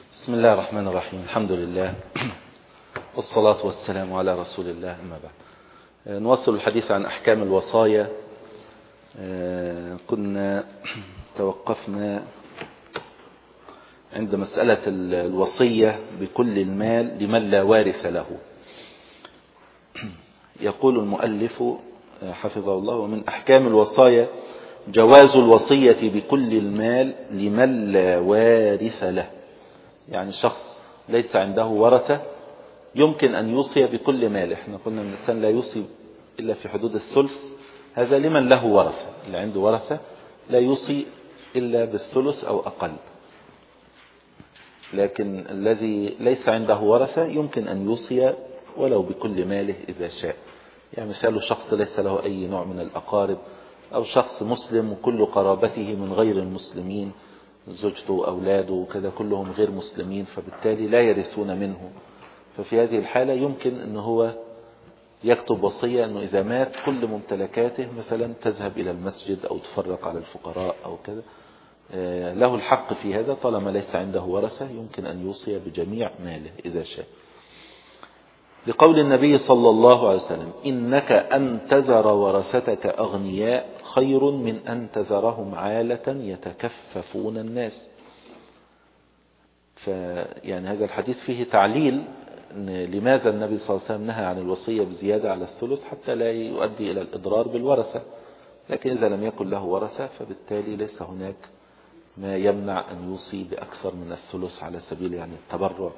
بسم الله الرحمن الرحيم. الحمد لله والصلاة والسلام على رسول الله، أما بعد. نواصل الحديث عن أحكام الوصايا. كنا توقفنا عند مسألة الوصية بكل المال لمن لا وارث له. يقول المؤلف حفظه الله: ومن أحكام الوصايا جواز الوصية بكل المال لمن لا وارث له. يعني شخص ليس عنده ورثة يمكن أن يوصي بكل مال. احنا قلنا الإنسان لا يوصي إلا في حدود الثلث، هذا لمن له ورثة. اللي عنده ورثة لا يوصي إلا بالثلث أو أقل، لكن الذي ليس عنده ورثة يمكن أن يوصي ولو بكل ماله إذا شاء. يعني مثال شخص ليس له أي نوع من الأقارب، أو شخص مسلم وكل قرابته من غير المسلمين، زوجته وأولاده وكذا كلهم غير مسلمين، فبالتالي لا يرثون منه. ففي هذه الحالة يمكن أنه هو يكتب وصية أنه إذا مات كل ممتلكاته مثلا تذهب إلى المسجد أو تفرق على الفقراء أو كذا. له الحق في هذا طالما ليس عنده ورثة، يمكن أن يوصي بجميع ماله إذا شاء، لقول النبي صلى الله عليه وسلم: إنك أن تذر ورثتك أغنياء خير من أن تذرهم عالة يتكففون الناس. يعني هذا الحديث فيه تعليل لماذا النبي صلى الله عليه وسلم نهى عن الوصية بزيادة على الثلث، حتى لا يؤدي إلى الإضرار بالورثة. لكن إذا لم يكن له ورثة فبالتالي ليس هناك ما يمنع أن يوصي بأكثر من الثلث على سبيل يعني التبرع.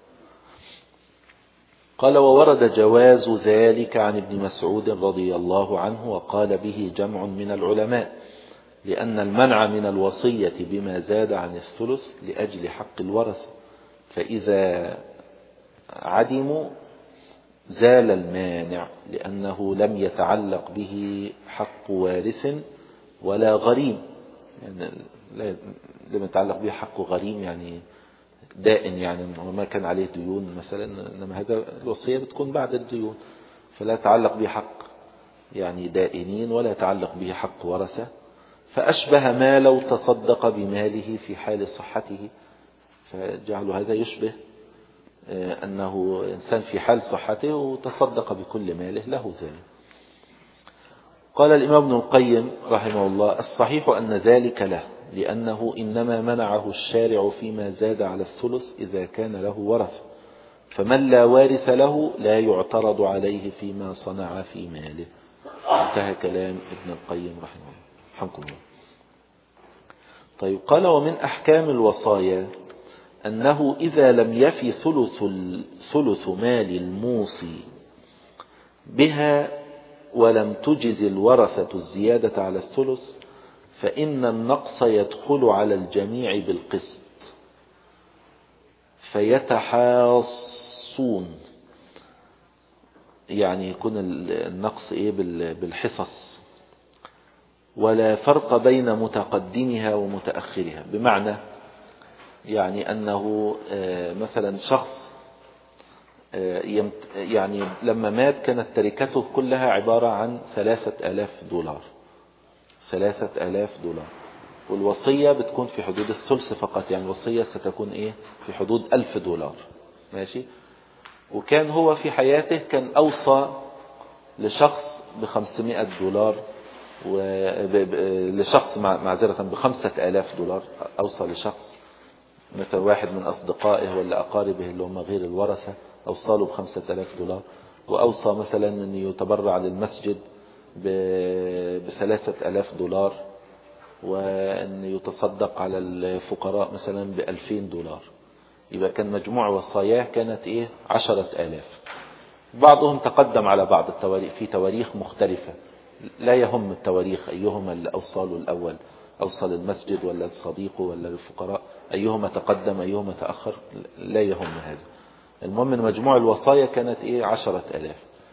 قال: وورد جواز ذلك عن ابن مسعود رضي الله عنه، وقال به جمع من العلماء، لأن المنع من الوصية بما زاد عن الثلث لأجل حق الورثة، فإذا عدموا زال المانع، لأنه لم يتعلق به حق وارث ولا غريم. يعني لم يتعلق به حق غريم يعني دائن، يعني ما كان عليه ديون مثلا، إنما هذا الوصية بتكون بعد الديون، فلا يتعلق به حق يعني دائنين ولا يتعلق به حق ورثة. فأشبه ما لو تصدق بماله في حال صحته، فجعل هذا يشبه أنه إنسان في حال صحته وتصدق بكل ماله له ذلك. قال الإمام ابن القيم رحمه الله: الصحيح أن ذلك له، لأنه إنما منعه الشارع فيما زاد على الثلث إذا كان له ورث، فمن لا وارث له لا يعترض عليه فيما صنع في ماله. انتهى كلام ابن القيم رحمه الله. حمكم الله. طيب، قال: ومن أحكام الوصايا أنه إذا لم يفي ثلث مال الموصي بها ولم تجز الورثة الزيادة على الثلث، فإن النقص يدخل على الجميع بالقسط، فيتحاصون. يعني يكون النقص بالحصص، ولا فرق بين متقدمها ومتأخرها. بمعنى يعني أنه مثلا شخص يعني لما مات كانت تركته كلها عبارة عن 3000 دولار، 3000 دولار، والوصية بتكون في حدود الثلث فقط. يعني الوصية ستكون في حدود 1000 دولار، ماشي. وكان هو في حياته كان أوصى لشخص ب500 دولار، لشخص معذرة ب5000 دولار. أوصى لشخص مثل واحد من أصدقائه ولا أقاربه اللي هم غير الورثة، أوصاله ب5000 دولار. وأوصى مثلا أن يتبرع للمسجد ب3000 دولار، وأن يتصدق على الفقراء مثلا ب2000 دولار. يبقى كان مجموع وصاياه كانت 10,000. بعضهم تقدم على بعض التواريخ في تواريخ مختلفة، لا يهم التواريخ أيهما اللي أوصاله الأول، أوصل المسجد ولا لصديقه ولا للفقراء، أيهما تقدم أيهما تأخر، لا يهم هذا. المهم أن مجموع الوصايا كانت 10,000.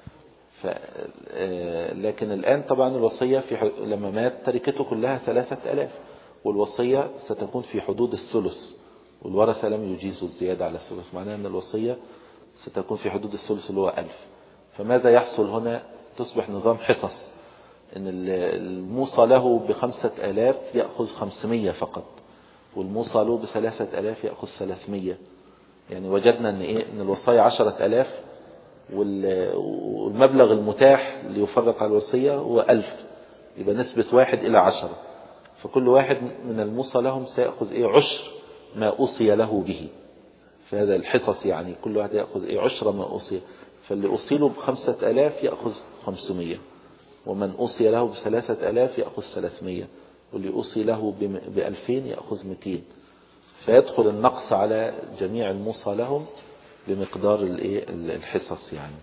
لكن الآن طبعا الوصية لما مات تركته كلها 3000، والوصية ستكون في حدود الثلث، والورثة لم يجيزوا الزيادة على الثلث، معناه أن الوصية ستكون في حدود الثلث اللي هو 1000. فماذا يحصل هنا؟ تصبح نظام حصص، ان الموصى له ب5000 يأخذ 500 فقط، والموصى له ب3000 يأخذ 300. يعني وجدنا ان الوصايا 10,000 والمبلغ المتاح ليفرق على الوصية هو 1000، يبقى نسبة 1:10. فكل واحد من الموصى لهم سيأخذ عشر ما أوصي له به في هذا الحصص. يعني كل واحد يأخذ عشر ما أوصي، فاللي أوصيله ب5,000 يأخذ 500، ومن أوصي له ب3,000 يأخذ 300، واللي أوصي له ب2,000 يأخذ 200. فيدخل النقص على جميع الموصى لهم بمقدار الحصص. يعني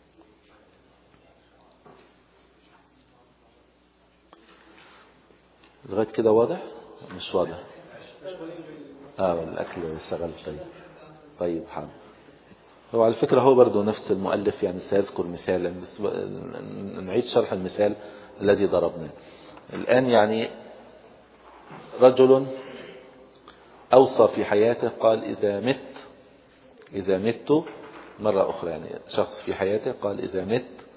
لغاية كده واضح؟ مش واضح؟ الأكل والشغل. طيب حاضر. هو على فكرة هو برضو نفس المؤلف، يعني سيذكر مثالا، بس نعيد شرح المثال الذي ضربناه الآن. يعني رجل أوصى في حياته قال إذا مت مرة أخرى، يعني شخص في حياته قال إذا مت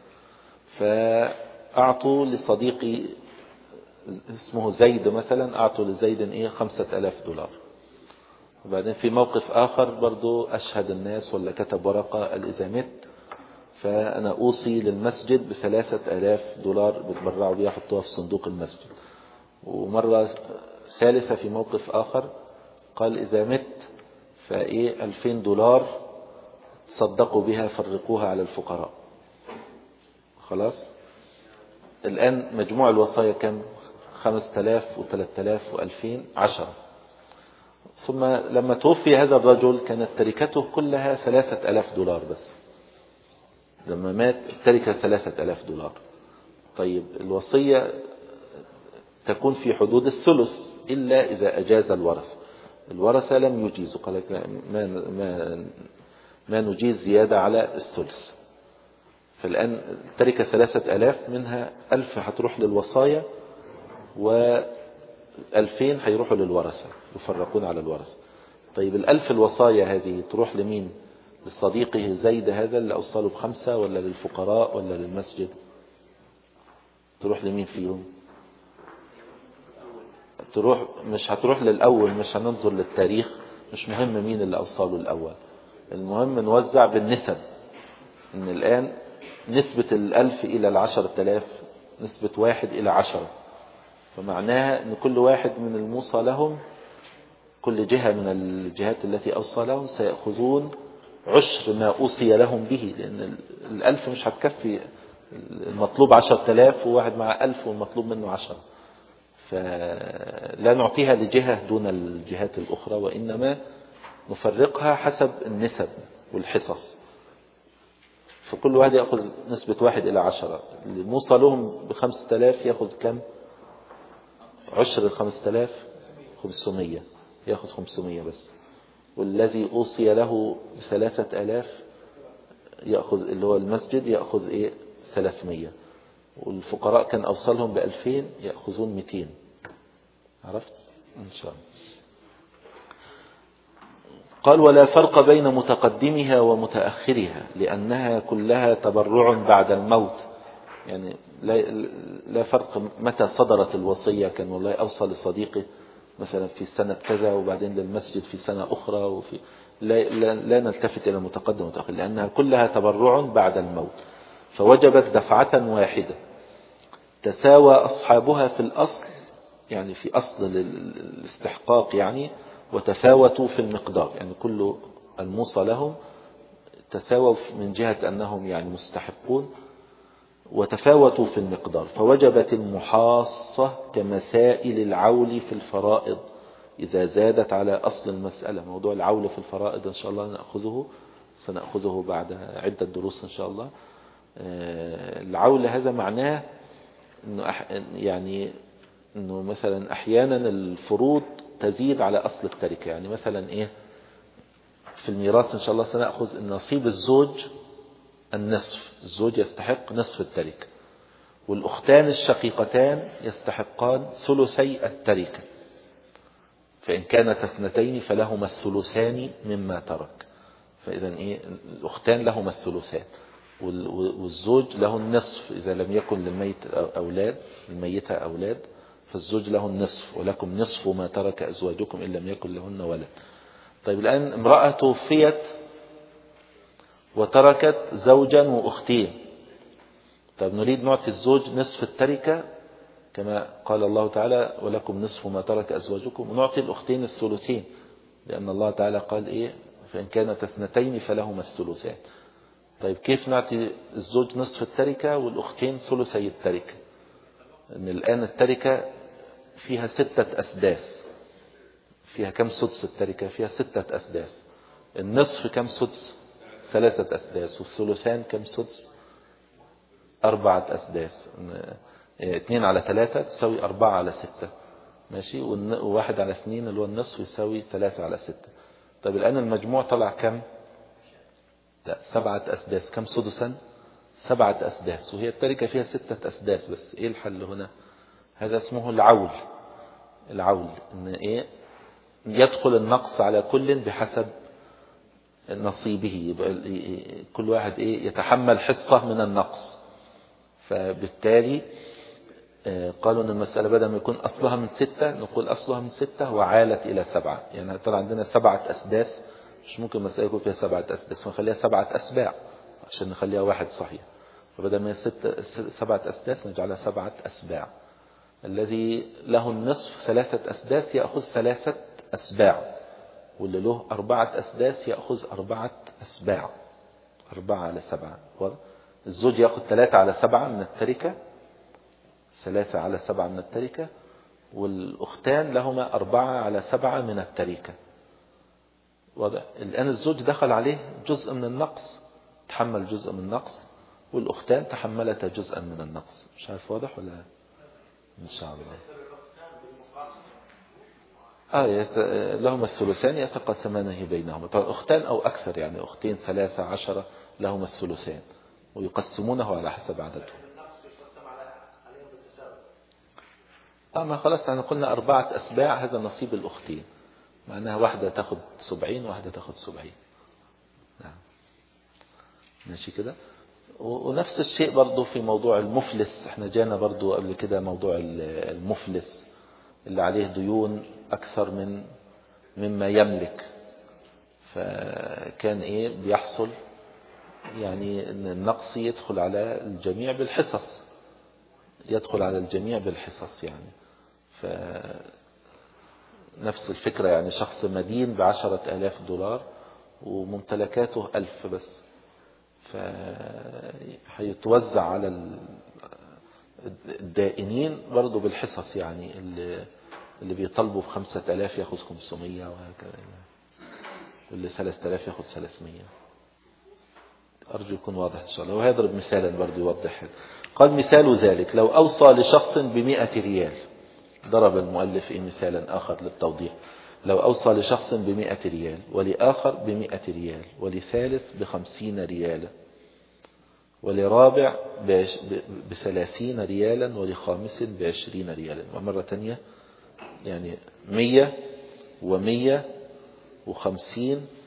فأعطوا لصديقي اسمه زيد مثلا، أعطوا لزيد 5,000 دولار. وبعدين في موقف آخر برضو أشهد الناس ولا كتب ورقة قال إذا مت فأنا أوصي للمسجد ب3,000 دولار بتبرعوا بيها حطوها في صندوق المسجد. ومرة ثالثة في موقف آخر قال إذا مت 2,000 دولار تصدقوا بها فرقوها على الفقراء. خلاص. الآن مجموع الوصايا كم؟ 5,000 و3,000 و2,000 10. ثم لما توفي هذا الرجل كانت تركته كلها 3,000 دولار بس. لما مات التركة 3,000 دولار. طيب الوصية تكون في حدود الثلث إلا إذا أجاز الورثة لم يجيزوا، قال لك ما نجيز زيادة على الثلث. فالآن التركة 3,000 منها 1,000 هتروح للوصايا و2,000 هيروحوا للورثة يفرقون على الورثة. طيب 1,000 الوصايا هذه تروح لمين؟ لصديقه زيد هذا اللي أوصله ب5، ولا للفقراء ولا للمسجد؟ تروح لمين فيهم؟ مش هتروح للأول، مش هننظر للتاريخ، مش مهم مين اللي أوصله الأول، المهم نوزع بالنسب. إن الآن نسبة 1,000 إلى 10,000 نسبة 1:10، فمعناها أن كل واحد من الموصى لهم، كل جهة من الجهات التي أوصى لهم سيأخذون عشر ما أوصي لهم به، لأن 1,000 مش هتكفي، المطلوب 10,000 وواحد مع 1,000 والمطلوب منه 10، فلا نعطيها لجهة دون الجهات الأخرى، وإنما نفرقها حسب النسب والحصص. فكل واحد يأخذ نسبة 1:10. اللي موصى لهم ب5,000 يأخذ كم؟ عشر 5,000 500، يأخذ 500 بس. والذي أوصي له ب3,000 يأخذ، اللي هو المسجد، يأخذ 300. والفقراء كان أوصلهم ب2,000 يأخذون 200. عرفت؟ إن شاء الله. قال ولا فرق بين متقدمها ومتأخرها لأنها كلها تبرع بعد الموت. يعني لا فرق متى صدرت الوصية، كان والله أوصل لصديقه مثلا في سنة كذا وبعدين للمسجد في سنة أخرى، لا نلتفت إلى متقدم ومتأخر، لأنها كلها تبرع بعد الموت. فوجبت دفعة واحدة تساوى أصحابها في الأصل، يعني في أصل الاستحقاق يعني، وتفاوتوا في المقدار، يعني كل الموصى لهم تساووا من جهة أنهم يعني مستحقون، وتفاوتوا في المقدار. فوجبت المحاصة كمسائل العول في الفرائض إذا زادت على أصل المسألة. موضوع العول في الفرائض إن شاء الله سنأخذه بعد عدة دروس إن شاء الله. العول هذا معناه إنه مثلا أحيانا الفروض تزيد على أصل التركة. يعني مثلا في الميراث إن شاء الله سنأخذ أن نصيب الزوج النصف، الزوج يستحق نصف التركة، والأختان الشقيقتان يستحقان ثلثي التركة، فإن كانت 2 فلهما الثلثان مما ترك. فإذا الأختان لهما الثلثان، والزوج له النصف إذا لم يكن للميتة أولاد، فالزوج له النصف، ولكم نصف ما ترك أزواجكم إن لم يكن لهن ولد. طيب الآن امرأة توفيت وتركت زوجا وأختين، طيب نريد نعطي الزوج نصف التركة كما قال الله تعالى ولكم نصف ما ترك أزواجكم، ونعطي الأختين الثلثين، لأن الله تعالى قال إيه فإن كانت اثنتين فلهما الثلثان. طيب كيف نعطي الزوج نصف التركة والأختين ثلثي التركة؟ إن الآن التركة فيها 6 أسداس، فيها كم سدس التركة؟ فيها 6 أسداس. النصف كم سدس؟ 3 أسداس. والثلثان كم سدس؟ 4 أسداس. 2 على 3 تساوي 4 على 6 ماشي، و1 على 2 اللي هو النصف يساوي 3 على 6. طيب الآن المجموع طلع كم؟ لا 7 أسداس. كم سدسا؟ 7 أسداس. وهي التركة فيها 6 أسداس بس. إيه الحل هنا؟ هذا اسمه العول. العول إن إيه يدخل النقص على كل بحسب نصيبه، يبقى كل واحد إيه يتحمل حصة من النقص. فبالتالي قالوا أن المسألة بدل ما يكون أصلها من 6 نقول أصلها من 6 وعالت إلى 7. يعني طلع عندنا 7 أسداس، مش ممكن مسألة يكون فيها 7 أسداس، فنخليها 7 أسباع عشان نخليها واحد صحيح. فبدل ما 7 أسداس نجعلها 7 أسباع. الذي له النصف 3 أسداس يأخذ 3 أسباع، واللي له 4 أسداس يأخذ 4 أسباع. 4 على 7. الزوج يأخذ 3 على 7 من التركة، 3 على 7 من التركة، والأختان لهما 4 على 7 من التركة. واضح؟ الآن الزوج دخل عليه جزء من النقص، تحمل جزء من النقص، والأختان تحملت جزءا من النقص. مش عارف واضح ولا؟ إن شاء الله. لهما الثلثان يتقاسمانه بينهما. طبعا أختان أو أكثر، يعني أختين 3 10 لهما الثلثان ويقسمونه على حسب عددهم. ما خلاص احنا قلنا 4 أسباع، هذا نصيب الأختين، معناها واحدة تاخد 70 وواحدة تاخد 70. نعم ماشي كده. ونفس الشيء برضو في موضوع المفلس. احنا جانا برضو قبل كده موضوع المفلس اللي عليه ديون أكثر مما يملك. فكان ايه بيحصل؟ يعني ان النقص يدخل على الجميع بالحصص، يدخل على الجميع بالحصص. يعني نفس الفكرة، يعني شخص مدين ب10,000 دولار وممتلكاته 1000 بس، فهيتوزع على الدائنين برضو بالحصص. يعني اللي بيطلبوا ب5,000 ياخذ 500 وهكذا، واللي 3000 ياخذ 300. أرجو يكون واضح إن شاء الله. وهيضرب مثالا برضو يوضح. قال مثال ذلك لو أوصى لشخص ب100 ريال. ضرب المؤلف مثالا آخر للتوضيح. لو أوصى لشخص ب100 ريال، ولآخر ب100 ريال، ولثالث ب50 ريالا، ولرابع ب30 ريالا، ولخامس ب20 ريالا. ومرة تانية يعني 100 و100 و50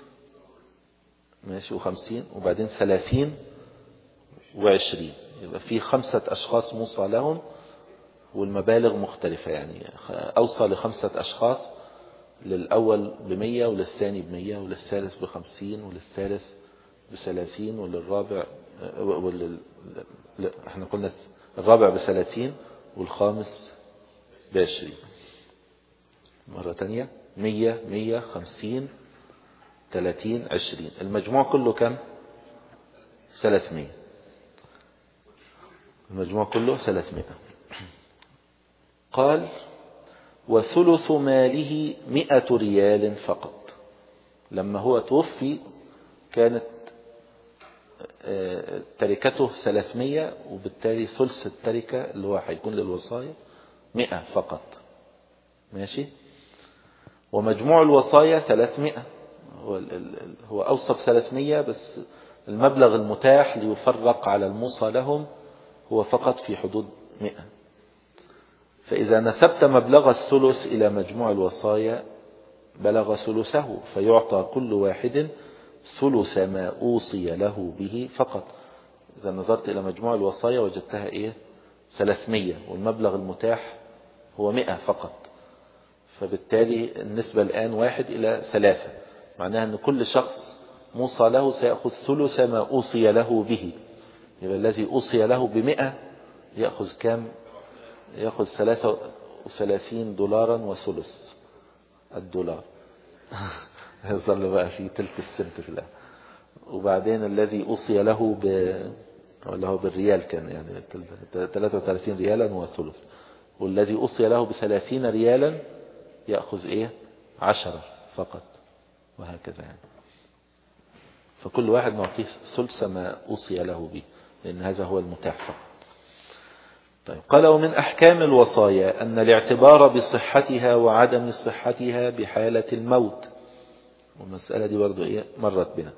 ماشي، و50 وبعدين 30 و20. يبقى في 5 أشخاص موصى لهم والمبالغ مختلفة. يعني أوصى ل5 أشخاص، للأول ب100 وللثاني ب100 وللثالث ب50 وللثالث ب30 وللرابع احنا قلنا الرابع ب30 والخامس ب20. مرة تانية 100 100 50 30 20. المجموع كله كم؟ 300. المجموع كله 300. قال وثلث ماله 100 ريال فقط. لما هو توفي كانت تركته 300، وبالتالي ثلث التركة اللي هو هيكون للوصايا 100 فقط. ماشي. ومجموع الوصايا 300. هو أوصى ب300 بس المبلغ المتاح ليفرق على الموصى لهم هو فقط في حدود 100. فإذا نسبت مبلغ الثلث إلى مجموع الوصايا بلغ ثلثه، فيعطى كل واحد ثلث ما أوصي له به فقط. إذا نظرت إلى مجموع الوصايا وجدتها 300، والمبلغ المتاح هو 100 فقط. فبالتالي النسبة الآن 1:3، معناها أن كل شخص موصى له سيأخذ ثلث ما أوصي له به. يبقى الذي أوصي له ب100 يأخذ كام؟ يأخذ $33 وثلث الدولار. يظل بقى في تلك السنت في الآن. وبعدين الذي أوصي له ولا هو بالريال كان يعني 33 ريالا وثلث، والذي أوصي له ب30 ريالا يأخذ 10 فقط، وهكذا يعني. فكل واحد نعطيه ثلث ما أوصي له به، لأن هذا هو المتاح فقط. طيب، قال: ومن أحكام الوصايا أن الاعتبار بصحتها وعدم صحتها بحالة الموت. والمسألة دي برضو مرت بنا.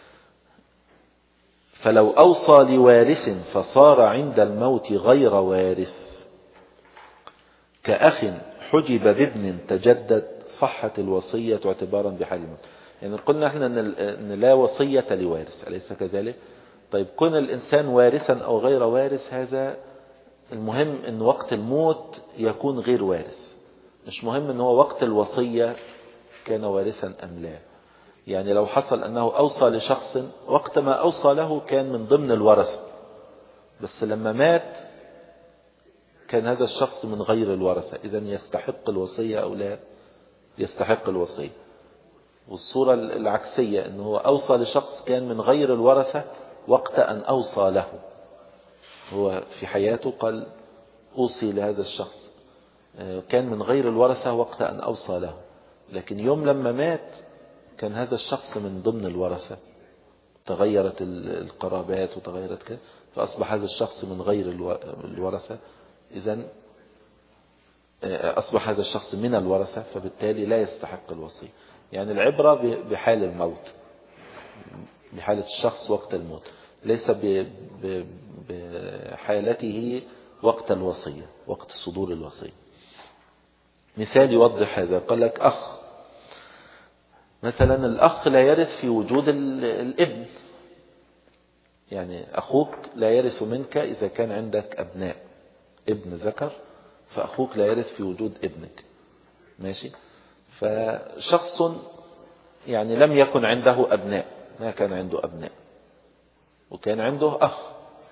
فلو أوصى لوارث فصار عند الموت غير وارث، كأخ حجب بابن تجدد، صحت الوصية اعتبارا بحال الموت. يعني قلنا احنا أن لا وصية لوارث، أليس كذلك؟ طيب، كون الإنسان وارثا أو غير وارث هذا المهم أن وقت الموت يكون غير وارث، مش مهم أن هو وقت الوصية كان وارثا أم لا. يعني لو حصل أنه أوصى لشخص وقت ما أوصى له كان من ضمن الورثة، بس لما مات كان هذا الشخص من غير الورثة، إذن يستحق الوصية أو لا يستحق الوصية. والصورة العكسية أنه هو أوصى لشخص كان من غير الورثة وقت أن أوصى له، هو في حياته قال أوصي لهذا الشخص، كان من غير الورثة وقت أن أوصى له، لكن يوم لما مات كان هذا الشخص من ضمن الورثة، تغيرت القرابات وتغيرت كده، فأصبح هذا الشخص من غير الورثة، إذن أصبح هذا الشخص من الورثة، فبالتالي لا يستحق الوصية. يعني العبرة بحال الموت، بحالة الشخص وقت الموت، ليس بحالته وقت الوصية، وقت صدور الوصية. مثال يوضح هذا، قال لك أخ مثلا، الأخ لا يرث في وجود الابن، يعني أخوك لا يرث منك إذا كان عندك أبناء، ابن ذكر، فأخوك لا يرث في وجود ابنك، ماشي. فشخص يعني لم يكن عنده أبناء، ما كان عنده أبناء، وكان عنده أخ،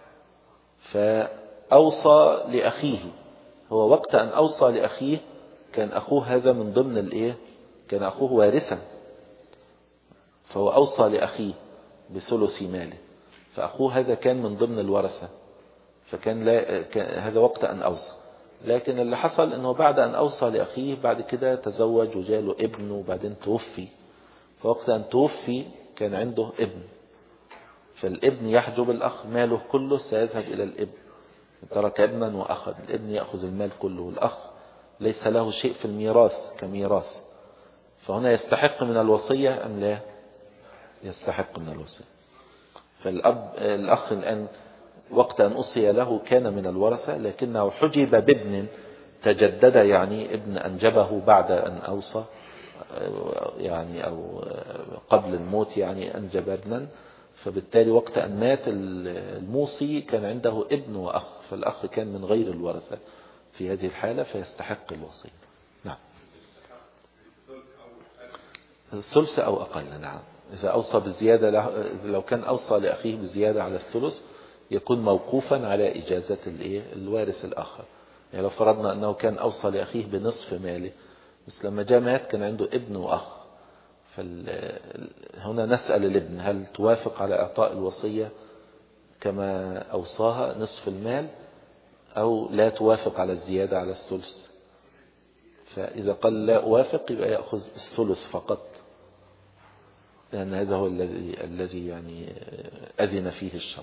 فأوصى لأخيه، هو وقت أن أوصى لأخيه كان أخوه هذا من ضمن كان أخوه وارثا، فهو أوصى لأخيه بثلث ماله، فأخوه هذا كان من ضمن الورثة، فكان هذا وقت أن أوصى. لكن اللي حصل أنه بعد أن أوصى لأخيه بعد كده تزوج وجاله ابن وبعدين توفي، فوقت أن توفي كان عنده ابن، فالابن يحجب الأخ، ماله كله سيذهب إلى الابن، ترك ابنا وأخذ، الابن يأخذ المال كله، والأخ ليس له شيء في الميراث كميراث، فهنا يستحق من الوصية أم لا يستحق من الوصية؟ الأخ الآن وقت أن أوصي له كان من الورثة، لكنه حجب بابن تجدد، يعني ابن أنجبه بعد أن أوصى، يعني أو قبل الموت يعني أنجب ابنا، فبالتالي وقت أن مات الموصي كان عنده ابن وأخ، فالأخ كان من غير الورثة في هذه الحالة فيستحق الوصية. نعم، الثلث أو أقل. نعم، إذا أوصى بالزيادة لو كان أوصى لأخيه بالزيادة على الثلث يكون موقوفا على إجازة الوارث الآخر. يعني لو فرضنا أنه كان أوصى لأخيه بنصف ماله، بس لما جاء مات كان عنده ابن وأخ، هنا نسأل الابن هل توافق على إعطاء الوصية كما أوصاها نصف المال، أو لا توافق على الزيادة على الثلث؟ فإذا قال لا أوافق يبقى يأخذ الثلث فقط، لأن هذا هو الذي يعني أذن فيه الشرع.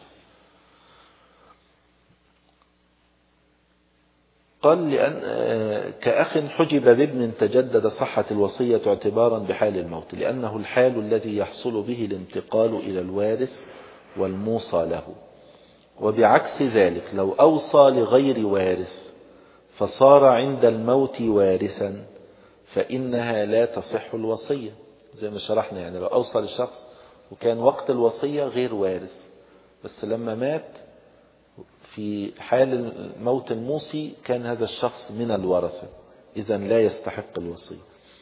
قال لأن كأخ حجب بابن تجدد صحة الوصية اعتبارا بحال الموت، لأنه الحال الذي يحصل به الانتقال إلى الوارث والموصى له. وبعكس ذلك لو أوصى لغير وارث فصار عند الموت وارثا فإنها لا تصح الوصية، زي ما شرحنا. يعني لو أوصى للشخص وكان وقت الوصية غير وارث، بس لما مات في حال موت الموصي كان هذا الشخص من الورثة، إذن لا يستحق الوصية.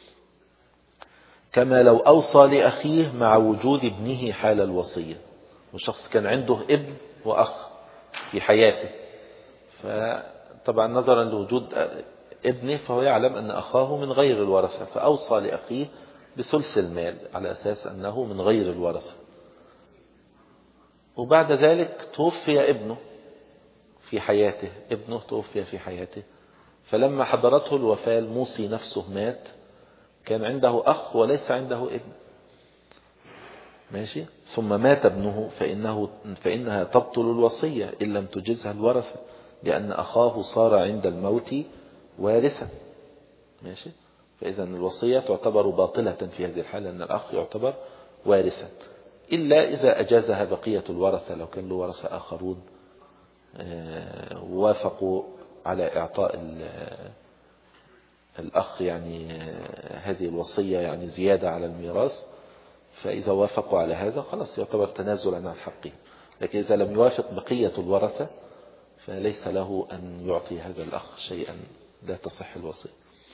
كما لو أوصى لأخيه مع وجود ابنه حال الوصية، والشخص كان عنده ابن وأخ في حياته، فطبعا نظرا لوجود ابنه فهو يعلم أن أخاه من غير الورثة، فأوصى لأخيه بثلث المال على أساس أنه من غير الورثة. وبعد ذلك توفي ابنه في حياته، ابنه توفي في حياته، فلما حضرته الوفاة الموصي نفسه مات، كان عنده أخ وليس عنده ابن، ماشي، ثم مات ابنه فإنها تبطل الوصية إن لم تجزها الورثة، لأن أخاه صار عند الموت وارثا، ماشي. فإذا الوصية تعتبر باطلة في هذه الحالة، أن الأخ يعتبر وارثا، إلا إذا أجازها بقية الورثة، لو كان له ورثة آخرون وافقوا على إعطاء الأخ يعني هذه الوصية يعني زيادة على الميراث، فإذا وافقوا على هذا خلاص يعتبر تنازلا عن حقه. لكن إذا لم يوافق بقية الورثة فليس له أن يعطي هذا الأخ شيئا، لا تصح الوصية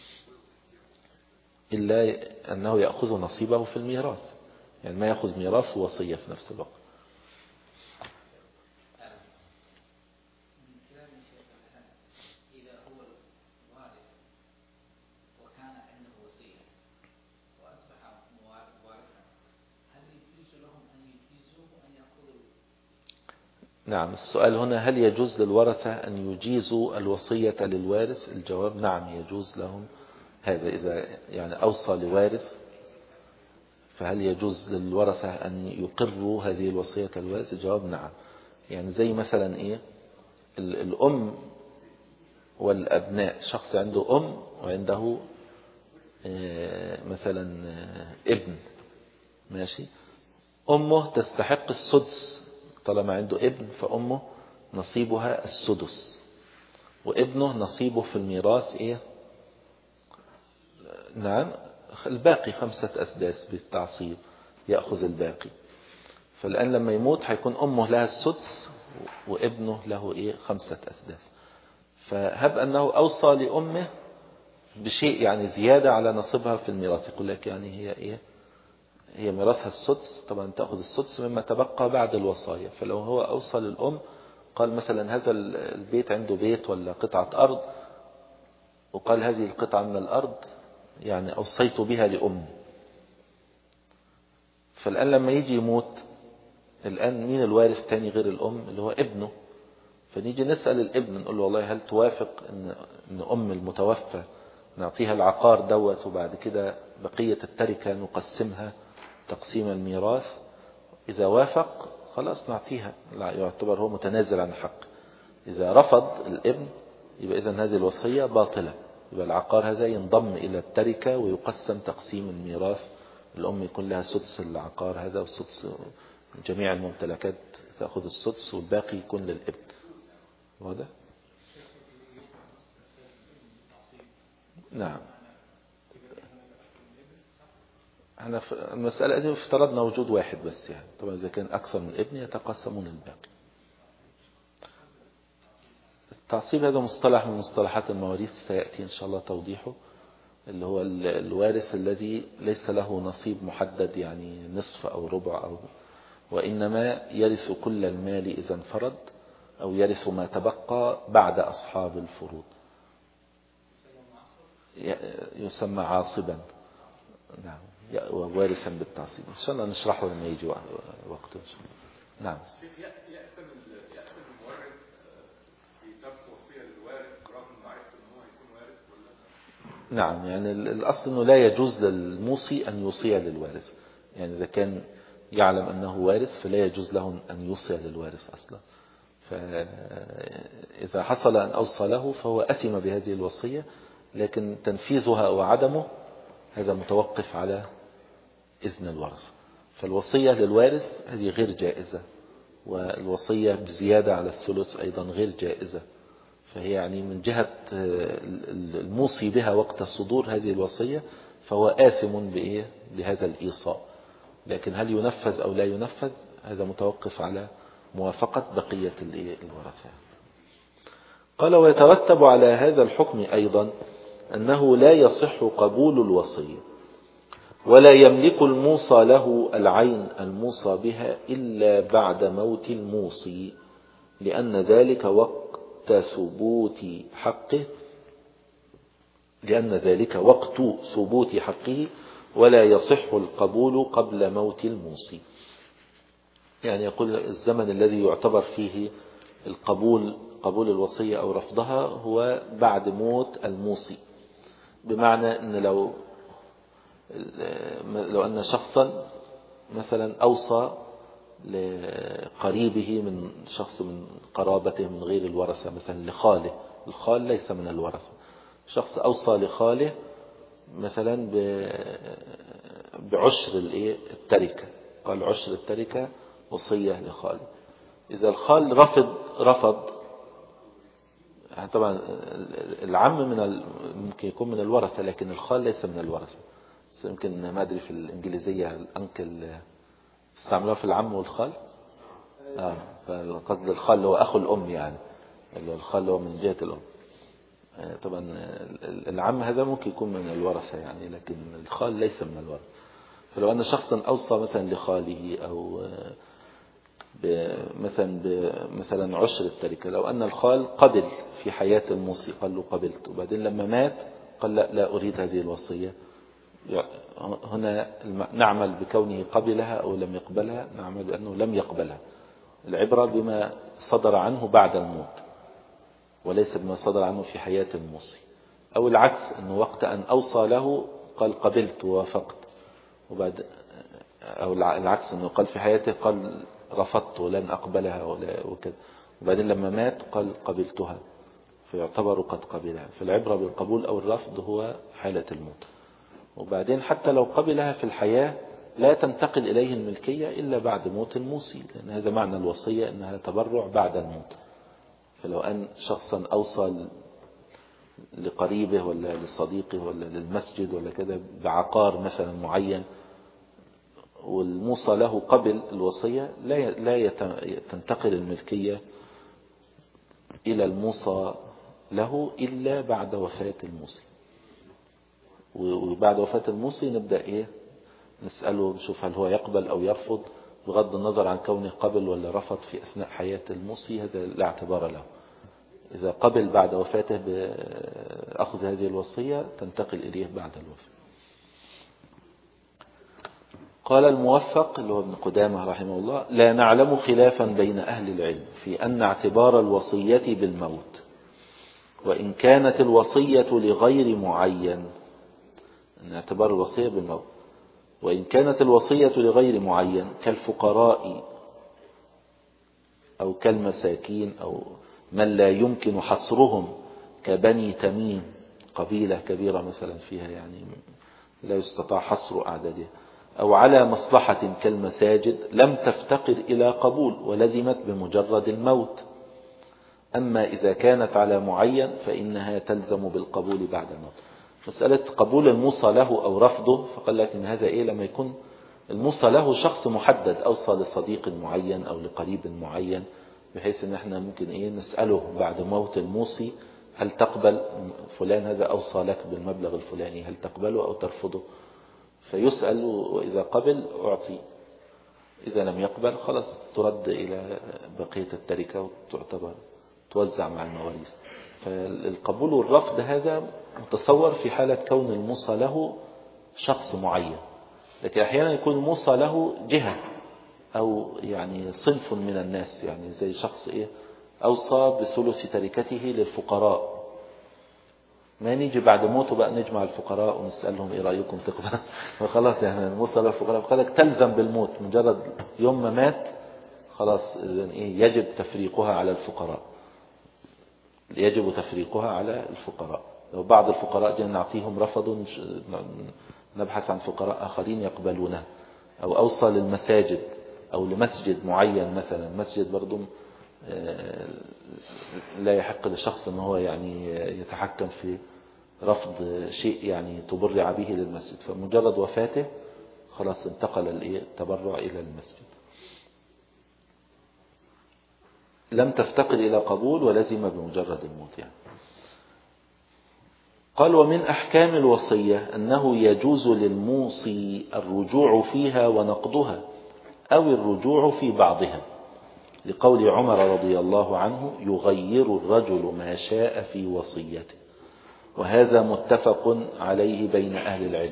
إلا أنه يأخذ نصيبه في الميراث، يعني ما يأخذ ميراث ووصية في نفس الوقت. نعم، السؤال هنا هل يجوز للورثة أن يجيزوا الوصية للوارث؟ الجواب نعم، يجوز لهم هذا. إذا يعني أوصى لوارث فهل يجوز للورثة أن يقروا هذه الوصية للوارث؟ الجواب نعم. يعني زي مثلا إيه، الأم والأبناء، شخص عنده أم وعنده مثلا ابن، ماشي، أمه تستحق السدس طالما عنده ابن، فأمه نصيبها السدس، وابنه نصيبه في الميراث إيه؟ نعم، الباقي 5 أسداس بالتعصيب، يأخذ الباقي. فالآن لما يموت هيكون أمه لها السدس وابنه له إيه؟ 5 أسداس. فهب أنه أوصى لأمه بشيء يعني زيادة على نصيبها في الميراث، يقول لك يعني هي إيه، هي ميراثها السدس، طبعا تأخذ السدس مما تبقى بعد الوصايا. فلو هو أوصى للأم قال مثلا هذا البيت عنده بيت ولا قطعة أرض، وقال هذه القطعة من الأرض يعني أوصيت بها لأمي، فالآن لما يجي يموت، الآن مين الوارث تاني غير الأم؟ اللي هو ابنه. فنيجي نسأل الابن نقول له والله هل توافق إن أم المتوفى نعطيها العقار دوت، وبعد كده بقية التركة نقسمها تقسيم الميراث؟ إذا وافق خلاص نعطيها، لا يعتبر هو متنازل عن حق. إذا رفض الابن يبقى إذن هذه الوصية باطلة، يبقى العقار هذا ينضم إلى التركة ويقسم تقسيم الميراث. الأم يكون لها سدس العقار هذا، وسدس جميع الممتلكات تأخذ السدس، والباقي يكون للابن. واضح؟ نعم. احنا في المسألة دي افترضنا وجود واحد بس، يعني طبعا إذا كان أكثر من ابن يتقسمون الباقي. التعصيب هذا مصطلح من مصطلحات المواريث سيأتي إن شاء الله توضيحه، اللي هو الوارث الذي ليس له نصيب محدد، يعني نصف أو ربع وإنما يرث كل المال إذا انفرد، أو يرث ما تبقى بعد أصحاب الفروض، يسمى عاصبا. نعم، ووارثا بالتعصيب. إن شاء الله نشرحه لما يجي وقته. نعم. نعم، يعني الأصل أنه لا يجوز للموصي أن يوصي للوارث، يعني إذا كان يعلم أنه وارث فلا يجوز له أن يوصي للوارث أصلا. فإذا حصل أن أوصى له فهو أثم بهذه الوصية، لكن تنفيذها وعدمه هذا متوقف على إذن الورثة. فالوصية للوارث هذه غير جائزة، والوصية بزيادة على الثلث أيضا غير جائزة. فهي يعني من جهة الموصي بها وقت صدور هذه الوصية فهو آثم بهذا الإيصاء، لكن هل ينفذ أو لا ينفذ هذا متوقف على موافقة بقية الورثة. قال ويترتب على هذا الحكم أيضا أنه لا يصح قبول الوصية ولا يملك الموصى له العين الموصى بها إلا بعد موت الموصي، لأن ذلك وقت ثبوت حقه ولا يصح القبول قبل موت الموصي. يعني يقول الزمن الذي يعتبر فيه قبول الوصية أو رفضها هو بعد موت الموصي، بمعنى أن لو أن شخصا مثلا أوصى لقريبه من شخص من قرابته من غير الورثة، مثلا لخاله، الخال ليس من الورثة، شخص أوصى لخاله مثلا بعشر التركة، قال عشر التركة وصية لخاله. إذا الخال رفض يعني طبعا العم ممكن يكون من الورثة، لكن الخال ليس من الورثة. يمكن ما أدري في الإنجليزية الأنكل استعملوها في العم والخال. فقصد الخال هو أخو الأم، يعني الخال هو من جهة الأم. طبعا العم هذا ممكن يكون من الورثة يعني، لكن الخال ليس من الورثة. فلو أن شخصا أوصى مثلا لخاله أو مثلا عشر التركة، لو أن الخال قبل في حياة الموصي قال له قبلت، وبعدين لما مات قال لا أريد هذه الوصية، هنا نعمل بكونه قبلها أو لم يقبلها، نعمل بأنه لم يقبلها. العبرة بما صدر عنه بعد الموت وليس بما صدر عنه في حياة الموصي. أو العكس، أنه وقت أن أوصى له قال قبلت ووافقت، أو العكس أنه قال في حياته قال رفضت ولن أقبلها وكذا، وبعدين لما مات قال قبلتها، فيعتبر قد قبلها. فالعبرة بالقبول أو الرفض هو حالة الموت. وبعدين حتى لو قبلها في الحياة لا تنتقل إليه الملكية إلا بعد موت الموصي، لأن هذا معنى الوصية أنها تبرع بعد الموت. فلو أن شخصا أوصى لقريبه ولا لصديقه ولا للمسجد ولا كذا بعقار مثلا معين، والموصى له قبل الوصية، لا تنتقل الملكية إلى الموصى له إلا بعد وفاة الموصي. وبعد وفاة الموصي نبدأ نسأله نشوف هل هو يقبل أو يرفض، بغض النظر عن كونه قبل ولا رفض في أثناء حياة الموصي، هذا لا اعتبار له. إذا قبل بعد وفاته بأخذ هذه الوصية تنتقل إليه بعد الوفاة. قال الموفق اللي هو ابن قدامة رحمه الله: لا نعلم خلافا بين أهل العلم في أن اعتبار الوصية بالموت، وإن كانت الوصية لغير معين، أن اعتبار الوصية بالموت وإن كانت الوصية لغير معين كالفقراء أو كالمساكين أو من لا يمكن حصرهم كبني تميم، قبيلة كبيرة مثلا فيها يعني لا يستطاع حصر أعدادها، أو على مصلحة كالمساجد لم تفتقر إلى قبول ولزمت بمجرد الموت. أما إذا كانت على معين فإنها تلزم بالقبول بعد الموت. مسألة قبول الموصى له أو رفضه، فقال لك إن هذا لما يكون الموصى له شخص محدد أوصى لصديق معين أو لقريب معين، بحيث ان احنا ممكن نسأله بعد موت الموصي هل تقبل فلان هذا أوصى لك بالمبلغ الفلاني، هل تقبله أو ترفضه؟ فيسأل، وإذا قبل أعطي، إذا لم يقبل خلاص ترد إلى بقية التركة وتعتبر توزع مع المواريث. فالقبول والرفض هذا متصور في حالة كون الموصى له شخص معين، لكن أحيانا يكون الموصى له جهة أو يعني صنف من الناس، يعني زي شخص أوصى بثلث تركته للفقراء، ما نيجي بعد موته بقى نجمع الفقراء ونسألهم إيه رأيكم تقبل فخلاص يعني الموصى للفقراء، فقالك تلزم بالموت مجرد يوم ما مات خلاص يجب تفريقها على الفقراء، يجب تفريقها على الفقراء. لو بعض الفقراء جينا نعطيهم رفضوا نبحث عن فقراء آخرين يقبلونه. أو أوصى للمساجد أو لمسجد معين، مثلا مسجد برضو لا يحق للشخص أنه هو يعني يتحكم في رفض شيء يعني تبرع به للمسجد، فمجرد وفاته خلاص انتقل التبرع إلى المسجد. لم تفتقر إلى قبول ولزم بمجرد الموت يعني. قال ومن أحكام الوصية أنه يجوز للموصي الرجوع فيها ونقضها أو الرجوع في بعضها، لقول عمر رضي الله عنه يغير الرجل ما شاء في وصيته، وهذا متفق عليه بين أهل العلم.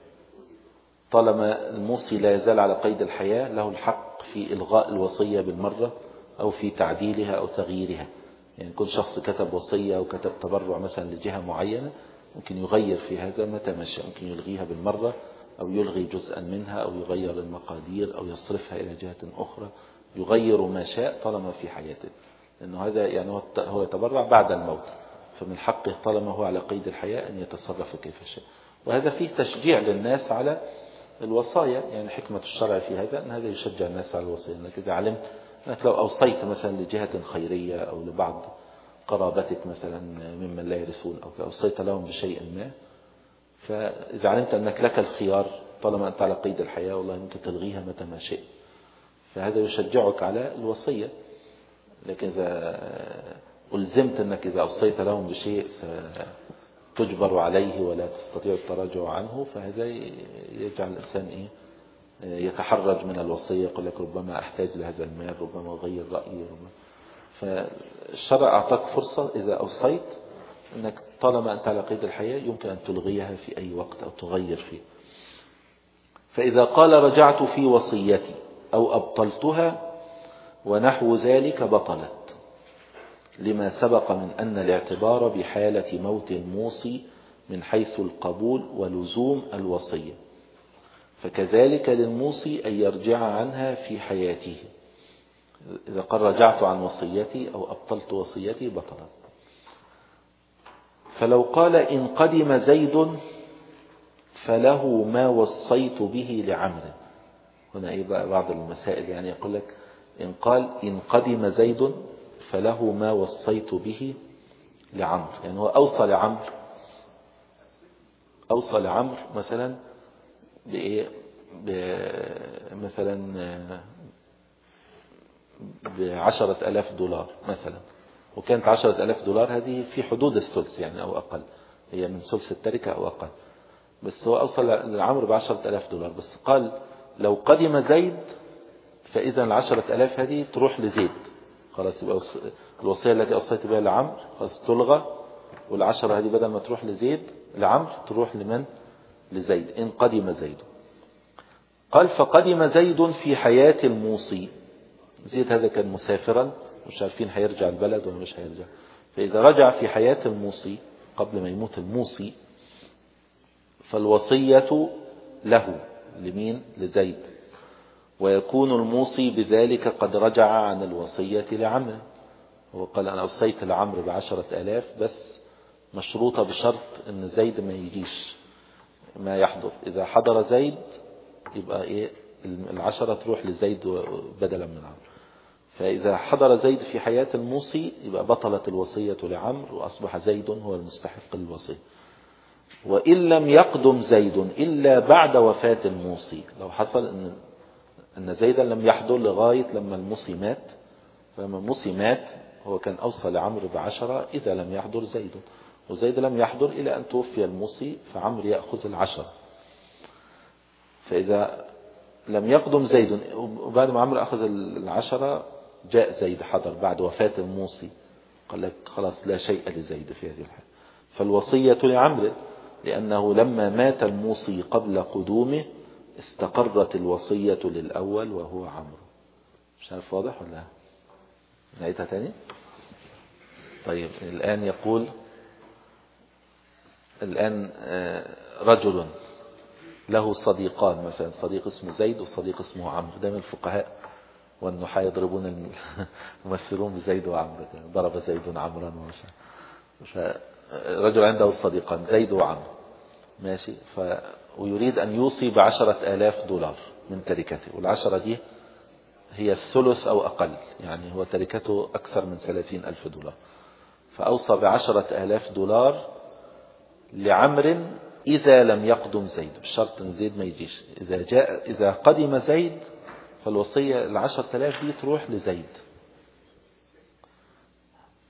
طالما الموصي لا يزال على قيد الحياة له الحق في إلغاء الوصية بالمرة أو في تعديلها أو تغييرها. يعني كل شخص كتب وصية أو كتب تبرع مثلا لجهة معينة ممكن يغير في هذا متى ما شاء، ممكن يلغيها بالمرة أو يلغي جزءا منها أو يغير المقادير أو يصرفها إلى جهة أخرى، يغير ما شاء طالما في حياته، لأنه هذا يعني هو يتبرع بعد الموت، فمن حقه طالما هو على قيد الحياة أن يتصرف كيف شاء. وهذا فيه تشجيع للناس على الوصايا، يعني حكمة الشرع في هذا أن هذا يشجع الناس على الوصية. أنك إذا علمت أنك لو أوصيت مثلا لجهة خيرية أو لبعض قرابتك مثلا ممن لا يرثون أو أوصيت لهم بشيء ما، فإذا علمت أنك لك الخيار طالما أنت على قيد الحياة والله ممكن تلغيها متى ما شئت، فهذا يشجعك على الوصية. لكن إذا ألزمت أنك إذا أوصيت لهم بشيء ستجبر عليه ولا تستطيع التراجع عنه، فهذا يجعل الإنسان يتحرج من الوصية، يقول لك ربما أحتاج لهذا المال، ربما أغير رأيي، فالشرع أعطاك فرصة إذا أوصيت أنك طالما أنت على قيد الحياة يمكن أن تلغيها في أي وقت أو تغير فيه. فإذا قال رجعت في وصيتي أو أبطلتها ونحو ذلك بطلت، لما سبق من أن الاعتبار بحالة موت الموصي من حيث القبول ولزوم الوصية، فكذلك للموصي أن يرجع عنها في حياته. إذا قال رجعت عن وصيتي أو أبطلت وصيتي بطلت. فلو قال إن قدم زيد فله ما وصيت به لعمرو، هنا بعض المسائل، يعني يقول لك إن قال إن قدم زيد فله ما وصيت به لعمرو، يعني هو أوصى لعمرو مثلا بإيه، مثلا $10,000 مثلا، وكانت $10,000 هذه في حدود الثلث يعني أو أقل، هي من ثلث التركة أو أقل، بس هو أوصل لعمرو $10,000. بس قال لو قدم زيد فإذا 10,000 هذه تروح لزيد، خلاص يبقى الوصية التي أوصيت بها لعمرو خلاص تلغى، وال10 هذه بدل ما تروح لزيد لعمرو تروح لمن؟ لزيد إن قدم زيد. قال فقدم زيد في حياة الموصي، زيد هذا كان مسافرا مش عارفين هيرجع البلد ولا مش هيرجع، فإذا رجع في حياة الموصي قبل ما يموت الموصي فالوصية له، لمين؟ لزيد، ويكون الموصي بذلك قد رجع عن الوصية لعمرو. هو قال أنا أوصيت لعمرو ب10,000 بس مشروطة بشرط أن زيد ما يجيش ما يحضر، إذا حضر زيد يبقى 10 تروح لزيد بدلا من عمرو. فإذا حضر زيد في حياة الموصي يبقى بطلت الوصية لعمرو وأصبح زيد هو المستحق للوصية. وإن لم يقدم زيد إلا بعد وفاة الموصي، لو حصل أن زيدا لم يحضر لغاية لما الموصي مات، فلما الموصي مات هو كان أوصى لعمرو ب10 إذا لم يحضر زيد، وزيد لم يحضر إلى أن توفي الموصي فعمرو يأخذ 10. فإذا لم يقدم زيد وبعد ما عمرو أخذ 10 جاء زيد حضر بعد وفاة الموصي، قال لك خلاص لا شيء لزيد في هذه الحالة، فالوصية لعمرو، لأنه لما مات الموصي قبل قدومه استقرت الوصية للأول وهو عمرو. مش عارف واضح ولا نعيدها تاني؟ طيب الآن يقول رجل له صديقان، مثلا صديق اسمه زيد وصديق اسمه عمرو، دائما الفقهاء والنحاة يضربون الممثلون بزيد وعمرو، ضرب زيد عمرا رجل عنده الصديقان زيد وعمرو ماشي، ويريد أن يوصي $10,000 من تركته، وال10 دي هي الثلث أو أقل، يعني هو تركته أكثر من $30,000، فأوصى $10,000 لعمرو إذا لم يقدم زيد، بشرط أن زيد ما يجيش. إذا قدم زيد فالوصية $10,000 دي تروح لزيد،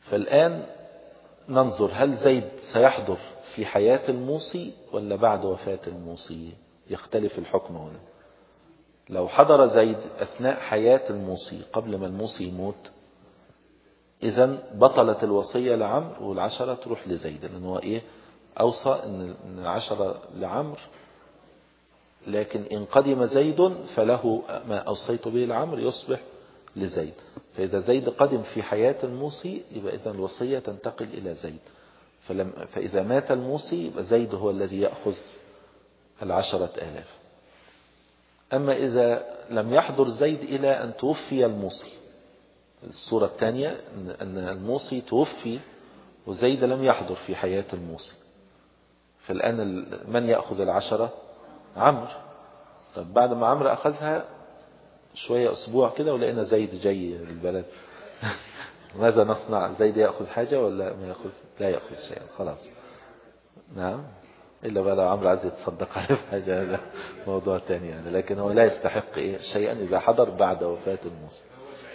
فالآن ننظر هل زيد سيحضر في حياة الموصي ولا بعد وفاة الموصي، يختلف الحكم هنا. لو حضر زيد أثناء حياة الموصي قبل ما الموصي يموت، إذن بطلت الوصية لعمرو والعشرة تروح لزيد، لأنه هو أوصى أن العشرة لعمرو، لكن إن قدم زيد فله ما أوصيت به لعمرو يصبح لزيد. فإذا زيد قدم في حياة الموصي يبقى إذن الوصية تنتقل إلى زيد. فإذا مات الموصي يبقى زيد هو الذي يأخذ 10,000. أما إذا لم يحضر زيد إلى أن توفي الموصي، الصورة الثانية أن الموصي توفي وزيد لم يحضر في حياة الموصي، فالآن من يأخذ 10؟ عمرو. طب بعد ما عمرو أخذها شوية أسبوع كده ولقينا زيد جاي البلد ماذا نصنع؟ زيد يأخذ حاجة ولا ما يأخذ؟ لا يأخذ شيء خلاص. نعم، إلا بقى لو عمرو عايز يتصدق عليه بحاجة، هذا موضوع تاني يعني، لكن هو لا يستحق شيئا إذا حضر بعد وفاة الموصي.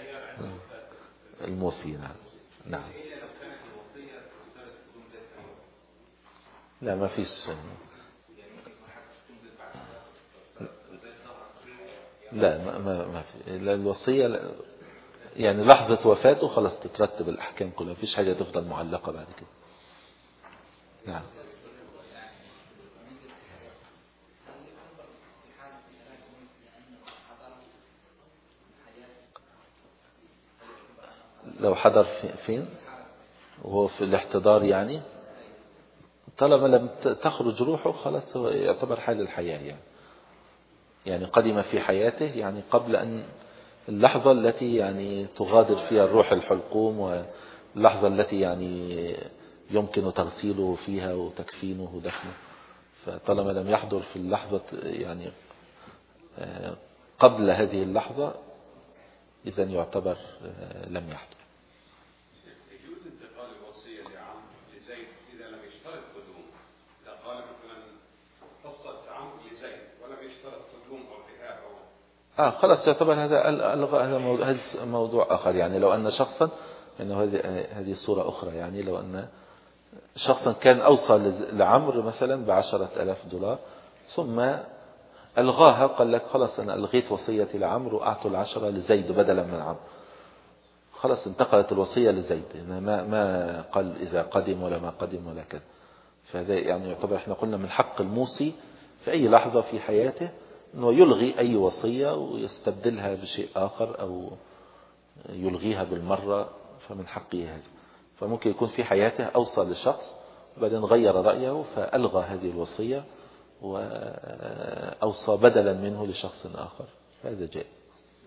الموصي نعم. نعم. لا ما فيش. لا ما في الوصية يعني لحظة وفاته خلاص تترتب الأحكام كلها، مفيش حاجة تفضل معلقة بعد كده. نعم. لو حضر فين وهو في الاحتضار يعني، طالما لم تخرج روحه خلاص هو يعتبر حال الحياة يعني قدم في حياته يعني قبل أن اللحظة التي يعني تغادر فيها الروح الحلقوم، واللحظة التي يعني يمكن تغسيله فيها وتكفينه ودفنه. فطالما لم يحضر في اللحظة يعني قبل هذه اللحظة إذن يعتبر لم يحضر. يجوز انتقال الوصية لزيد إذا لم يشترط قدوم، إذا قال مثلا قصة عمرو لزيد ولم يشترط قدوم أو ذهاب خلاص يعتبر هذا موضوع آخر. يعني لو أن شخصا إنه هذه صورة أخرى، يعني لو أن شخصا كان أوصى لعمرو مثلا $10,000 ثم ألغاها، قال لك خلاص أنا ألغيت وصيتي لعمرو وأعطوا 10 لزيد بدلا من عمرو، خلاص انتقلت الوصية لزيد، ما قال إذا قدم ولا ما قدم ولا كذا. فهذا يعني يعتبر احنا قلنا من حق الموصي في أي لحظة في حياته أنه يلغي أي وصية ويستبدلها بشيء آخر أو يلغيها بالمرة، فمن حقه هذا. فممكن يكون في حياته أوصى لشخص وبعدين غير رأيه فألغى هذه الوصية وأوصى بدلا منه لشخص آخر، هذا جائز.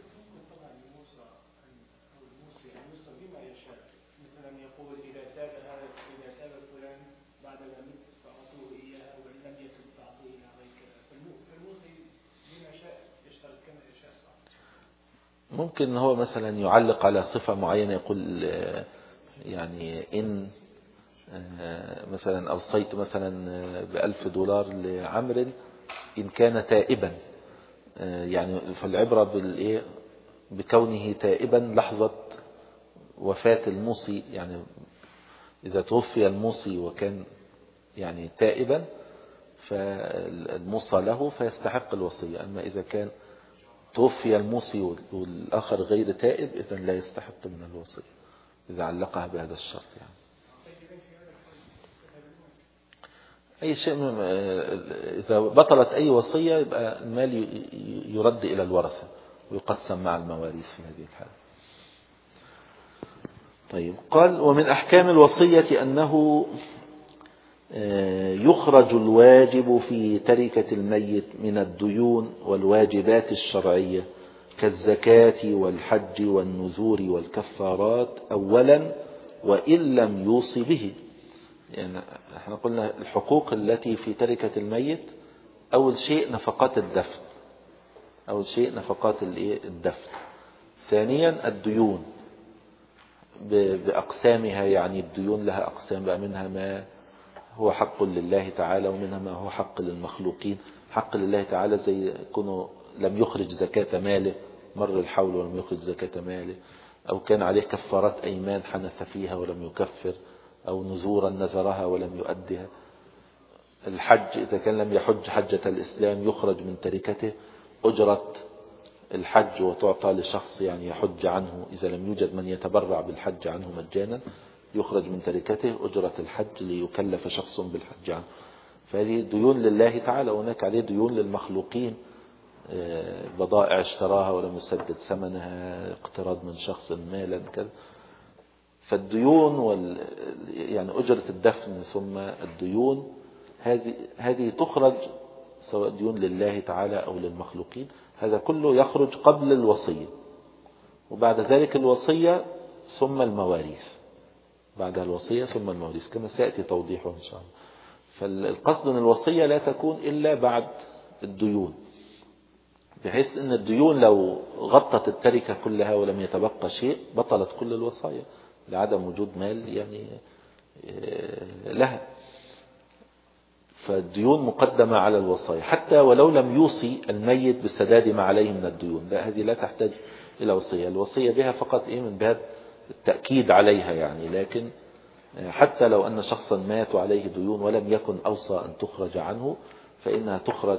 ممكن هو مثلا يعلق على صفة معينة، يقول يعني إن مثلا أوصيت مثلا $1,000 لعمر إن كان تائبا، يعني فالعبرة بكونه تائبا لحظة وفاة الموصي، يعني إذا توفي الموصي وكان يعني تائبا فالموصى له فيستحق الوصية. أما إذا كان توفي الموصي والآخر غير تائب إذن لا يستحق من الوصية إذا علقها بهذا الشرط. يعني أي شيء إذا بطلت أي وصية يبقى المال يرد إلى الورثة ويقسم مع المواريث في هذه الحالة. طيب، قال ومن أحكام الوصية أنه يخرج الواجب في تركة الميت من الديون والواجبات الشرعية كالزكاة والحج والنذور والكفارات أولا وإن لم يوصي به. يعني احنا قلنا الحقوق التي في تركة الميت، أول شيء نفقات الدفن، الدفن. ثانيا الديون بأقسامها، يعني الديون لها أقسام بقى، منها ما هو حق لله تعالى ومنها ما هو حق للمخلوقين. حق لله تعالى زي يكونوا لم يخرج زكاة ماله، مر الحول ولم يخرج زكاة ماله، أو كان عليه كفارات أيمان حنث فيها ولم يكفر، أو نذورا نذرها ولم يؤدها. الحج إذا كان لم يحج حجة الإسلام يخرج من تركته أجرة الحج وتعطى لشخص يعني يحج عنه، إذا لم يوجد من يتبرع بالحج عنه مجانا يخرج من تركته أجرة الحج ليكلف شخص بالحج عنه. فهذه ديون لله تعالى. وهناك عليه ديون للمخلوقين، بضائع اشتراها ولم يسدد ثمنها، اقتراض من شخص مالا كذا. فالديون يعني أجرة الدفن ثم الديون هذه تخرج، سواء ديون لله تعالى أو للمخلوقين، هذا كله يخرج قبل الوصية، وبعد ذلك الوصية ثم المواريث، بعدها الوصية ثم المواريث كما سيأتي توضيحه إن شاء الله. فالقصد أن الوصية لا تكون إلا بعد الديون، بحيث أن الديون لو غطت التركة كلها ولم يتبقى شيء بطلت كل الوصايا لعدم وجود مال يعني لها. فالديون مقدمة على الوصايا، حتى ولو لم يوصي الميت بسداد ما عليه من الديون، لا، هذه لا تحتاج إلى وصية. الوصية بها فقط من باب التأكيد عليها يعني. لكن حتى لو أن شخصا مات وعليه ديون ولم يكن أوصى أن تخرج عنه، فإنها تخرج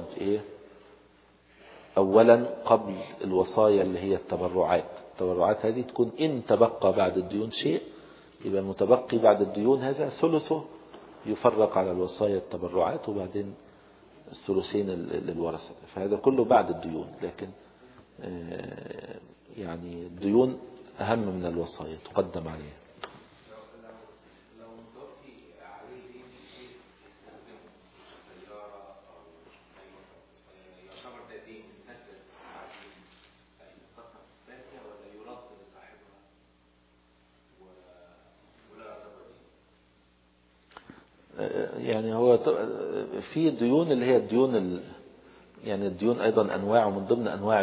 أولا قبل الوصايا اللي هي التبرعات. التبرعات هذه تكون إن تبقى بعد الديون شيء، يبقى المتبقي بعد الديون هذا ثلثه يفرق على الوصايا التبرعات، وبعدين الثلثين للورثة. فهذا كله بعد الديون. لكن يعني الديون أهم من الوصايا تقدم عليها. يعني هو في ديون اللي هي الديون يعني الديون أيضا أنواع، ومن ضمن أنواع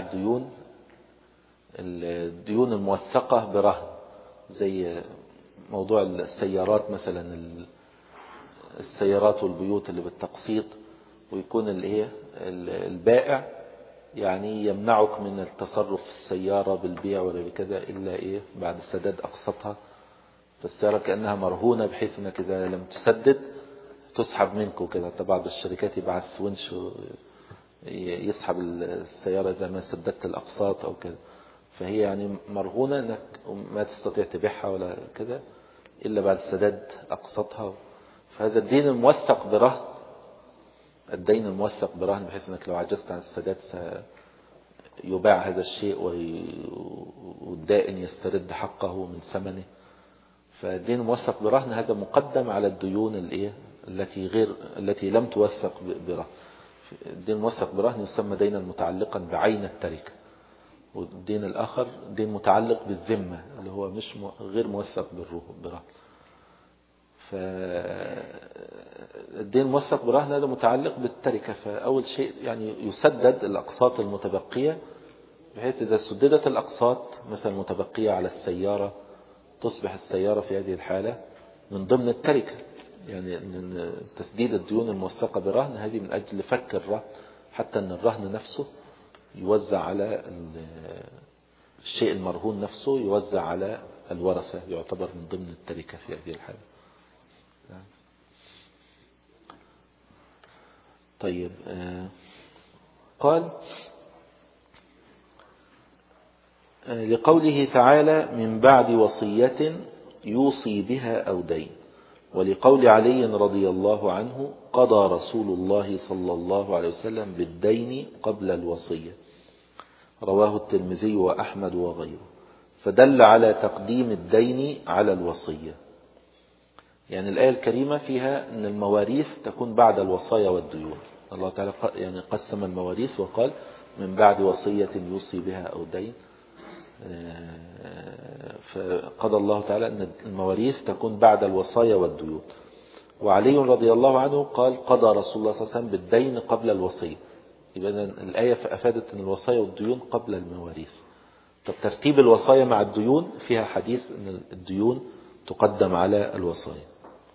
الديون الموثقة برهن، زي موضوع السيارات مثلا، السيارات والبيوت اللي بالتقسيط، ويكون البائع يعني يمنعك من التصرف في السيارة بالبيع ولا بكذا إلا بعد سداد أقساطها. فالسيارة كأنها مرهونة، بحيث أنك إذا لم تسدد تسحب منك وكذا. بعض الشركات يبعث ونش يسحب السيارة إذا ما سددت الأقساط أو كذا. فهي يعني مرهونة أنك ما تستطيع تبيعها ولا كذا إلا بعد سداد أقساطها. فهذا الدين الموثق برهن، الدين الموثق برهن، بحيث أنك لو عجزت عن السداد سيباع هذا الشيء والدائن يسترد حقه من ثمنه. فالدين الموثق برهن هذا مقدم على الديون التي لم توثق برهن. الدين الموثق برهن يسمى دينا متعلقا بعين التركة، والدين الآخر دين متعلق بالذمة اللي هو مش غير موثق برهن. فالدين الموثق برهن هذا متعلق بالتركة. فأول شيء يعني يسدد الأقساط المتبقية، بحيث إذا سددت الأقساط مثلا متبقية على السيارة تصبح السيارة في هذه الحالة من ضمن التركة. يعني تسديد الديون الموثقة برهن هذه من أجل فك الرهن، حتى أن الرهن نفسه يوزع على الشيء المرهون نفسه، يوزع على الورثة، يعتبر من ضمن التركة في هذه الحالة. طيب، قال لقوله تعالى من بعد وصية يوصي بها أو دين، ولقول علي رضي الله عنه قضى رسول الله صلى الله عليه وسلم بالدين قبل الوصية، رواه الترمذي وأحمد وغيره، فدل على تقديم الدين على الوصية. يعني الآية الكريمة فيها أن المواريث تكون بعد الوصايا والديون. الله تعالى يعني قسم المواريث وقال من بعد وصية يوصي بها أو دين. فقضى الله تعالى أن المواريث تكون بعد الوصايا والديون. وعلي رضي الله عنه قال قضى رسول الله صلى الله عليه وسلم بالدين قبل الوصية. يبقى الآية أفادت أن الوصايا والديون قبل المواريث. طب ترتيب الوصايا مع الديون فيها حديث أن الديون تقدم على الوصايا.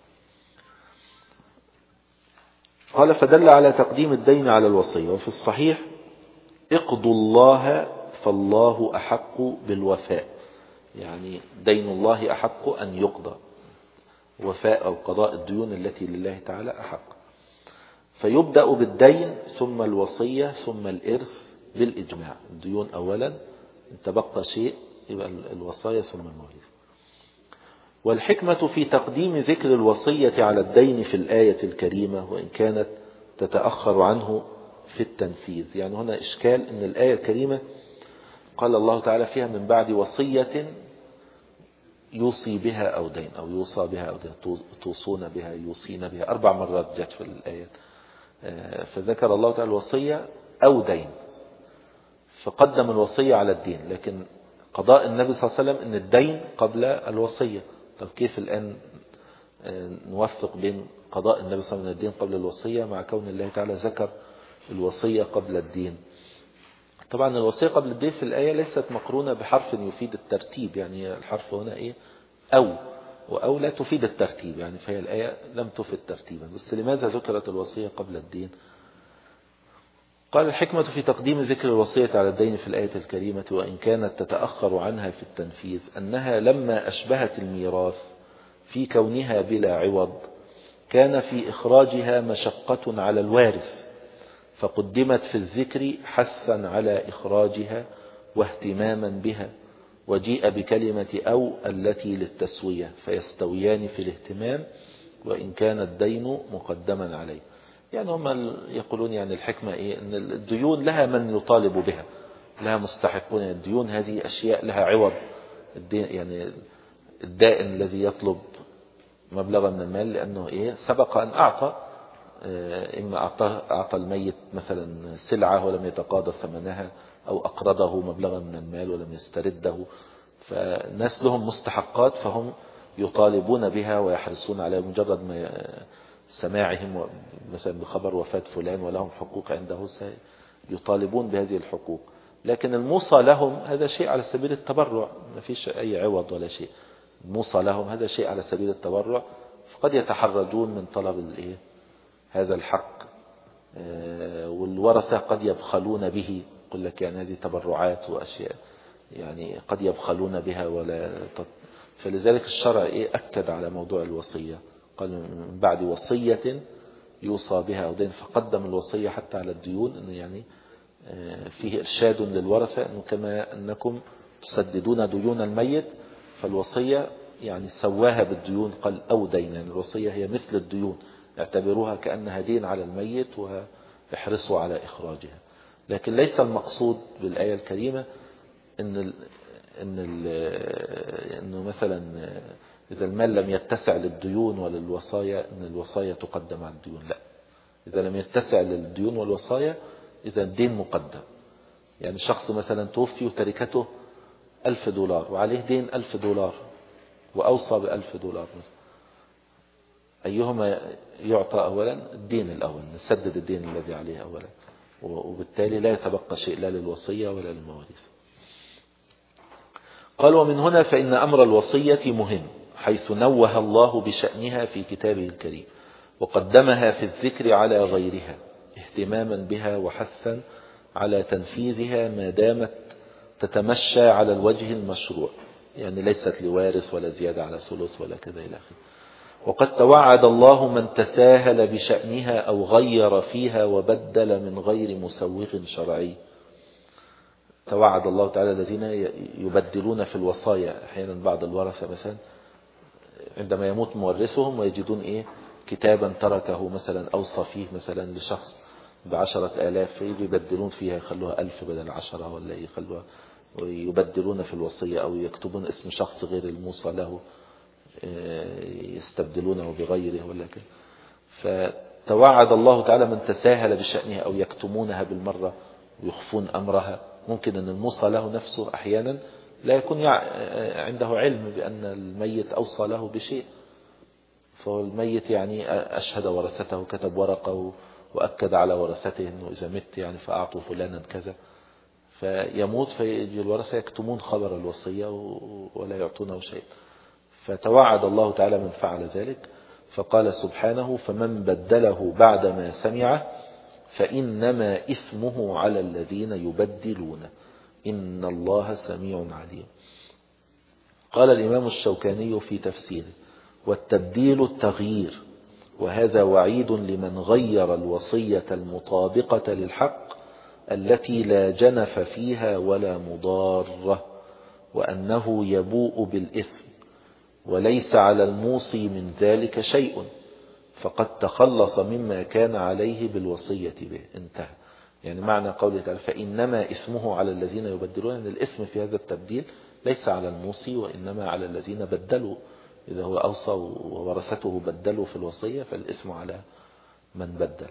قال فدل على تقديم الدين على الوصية. وفي الصحيح اقضوا الله فالله أحق بالوفاء. يعني دين الله أحق أن يقضى، وفاء أو قضاء الديون التي لله تعالى أحق. فيبدأ بالدين ثم الوصية ثم الإرث بالإجماع. الديون أولا، إن تبقى شيء يبقى الوصايا ثم المواريث. والحكمة في تقديم ذكر الوصية على الدين في الآية الكريمة وإن كانت تتأخر عنه في التنفيذ. يعني هنا إشكال أن الآية الكريمة قال الله تعالى فيها من بعد وصية يوصي بها أو دين، أو يوصى بها أو دين، توصون بها، يوصين بها، 4 مرات جت في الآية. فذكر الله تعالى الوصية أو دين، فقدم الوصية على الدين. لكن قضاء النبي صلى الله عليه وسلم أن الدين قبل الوصية. طب كيف الآن نوفق بين قضاء النبي صلى الله عليه وسلم الدين قبل الوصية مع كون الله تعالى ذكر الوصية قبل الدين؟ طبعا الوصية قبل الدين في الآية ليست مقرونة بحرف يفيد الترتيب، يعني الحرف هنا إيه؟ أو لا تفيد الترتيب، يعني فهي الآية لم تفيد ترتيبا. بس لماذا ذكرت الوصية قبل الدين؟ قال الحكمة في تقديم ذكر الوصية على الدين في الآية الكريمة وإن كانت تتأخر عنها في التنفيذ أنها لما أشبهت الميراث في كونها بلا عوض كان في إخراجها مشقة على الوارث، فقدمت في الذكر حثا على إخراجها واهتماما بها، وجيء بكلمة أو التي للتسوية فيستويان في الاهتمام وإن كان الدين مقدما عليه. يعني هم يقولون يعني الحكمة إيه؟ أن الديون لها من يطالب بها، لها مستحقون. الديون هذه أشياء لها عوض. يعني الدائن الذي يطلب مبلغا من المال لأنه إيه؟ سبق أن أعطى، إما أعطى الميت مثلا سلعة ولم يتقاضى ثمنها، أو أقرضه مبلغا من المال ولم يسترده. فالناس لهم مستحقات فهم يطالبون بها ويحرصون على مجرد ما سماعهم مثلا بخبر وفاة فلان ولهم حقوق عنده يطالبون بهذه الحقوق. لكن الموصى لهم هذا شيء على سبيل التبرع، ما فيش أي عوض ولا شيء. الموصى لهم هذا شيء على سبيل التبرع، فقد يتحرجون من طلب هذا الحق. والورثة قد يبخلون به، يقول لك يعني هذه تبرعات وأشياء يعني قد يبخلون بها فلذلك الشرع أكد على موضوع الوصية، قال من بعد وصية يوصى بها أو دين، فقدم الوصية حتى على الديون. إنه يعني فيه إرشاد للورثة إنه كما أنكم تسددون ديون الميت فالوصية يعني سواها بالديون، قال أو دين. يعني الوصية هي مثل الديون، اعتبروها كأنها دين على الميت واحرصوا على إخراجها. لكن ليس المقصود بالآية الكريمة إنه مثلا إذا المال لم يتسع للديون وللوصايا إن الوصايا تقدم على الديون، لا. إذا لم يتسع للديون والوصايا إذا الدين مقدم. يعني شخص مثلا توفي وتركته $1000 وعليه دين $1000 وأوصى $1000 مثلا، أيهما يعطى أولا؟ الدين الأول، نسدد الدين الذي عليه أولا، وبالتالي لا يتبقى شيء لا للوصية ولا للمواريث. قال ومن هنا فإن أمر الوصية مهم، حيث نوه الله بشأنها في كتابه الكريم وقدمها في الذكر على غيرها اهتماما بها وحثا على تنفيذها ما دامت تتمشى على الوجه المشروع، يعني ليست لوارث ولا زيادة على ثلث ولا كذا إلى آخره. وقد توعد الله من تساهل بشأنها أو غير فيها وبدل من غير مسوغ شرعي. توعد الله تعالى الذين يبدلون في الوصايا. أحيانا بعض الورثة مثلا عندما يموت مورثهم ويجدون كتابا تركه مثلا أوصى فيه مثلا لشخص ب10,000 فيجي يبدلون فيها، يخلوها 1000 بدل 10 ولا يخلوها، ويبدلون في الوصية أو يكتبون اسم شخص غير الموصى له يستبدلونه بغيره ولا كده. فتوعد الله تعالى من تساهل بشأنها أو يكتمونها بالمرة ويخفون أمرها. ممكن أن الموصى له نفسه أحيانا لا يكون عنده علم بأن الميت أوصى له بشيء، فالميت يعني أشهد ورثته، كتب ورقه وأكد على ورثته أنه إذا مت يعني فأعطوا فلانا كذا، فيموت فيجي الورثة يكتمون خبر الوصية ولا يعطونه شيء. فتوعد الله تعالى من فعل ذلك، فقال سبحانه فمن بدله بعدما سمعه فإنما إثمه على الذين يبدلون إن الله سميع عليم. قال الإمام الشوكاني في تفسيره: والتبديل التغيير، وهذا وعيد لمن غير الوصية المطابقة للحق التي لا جنف فيها ولا مضارة، وأنه يبوء بالإثم، وليس على الموصي من ذلك شيء، فقد تخلص مما كان عليه بالوصية به. انتهى. يعني معنى قوله تعالى: فإنما اسمه على الذين يبدلون، أن الاسم في هذا التبديل ليس على الموصي وإنما على الذين بدلوا. إذا هو أوصى وورثته بدلوا في الوصية فالاسم على من بدل.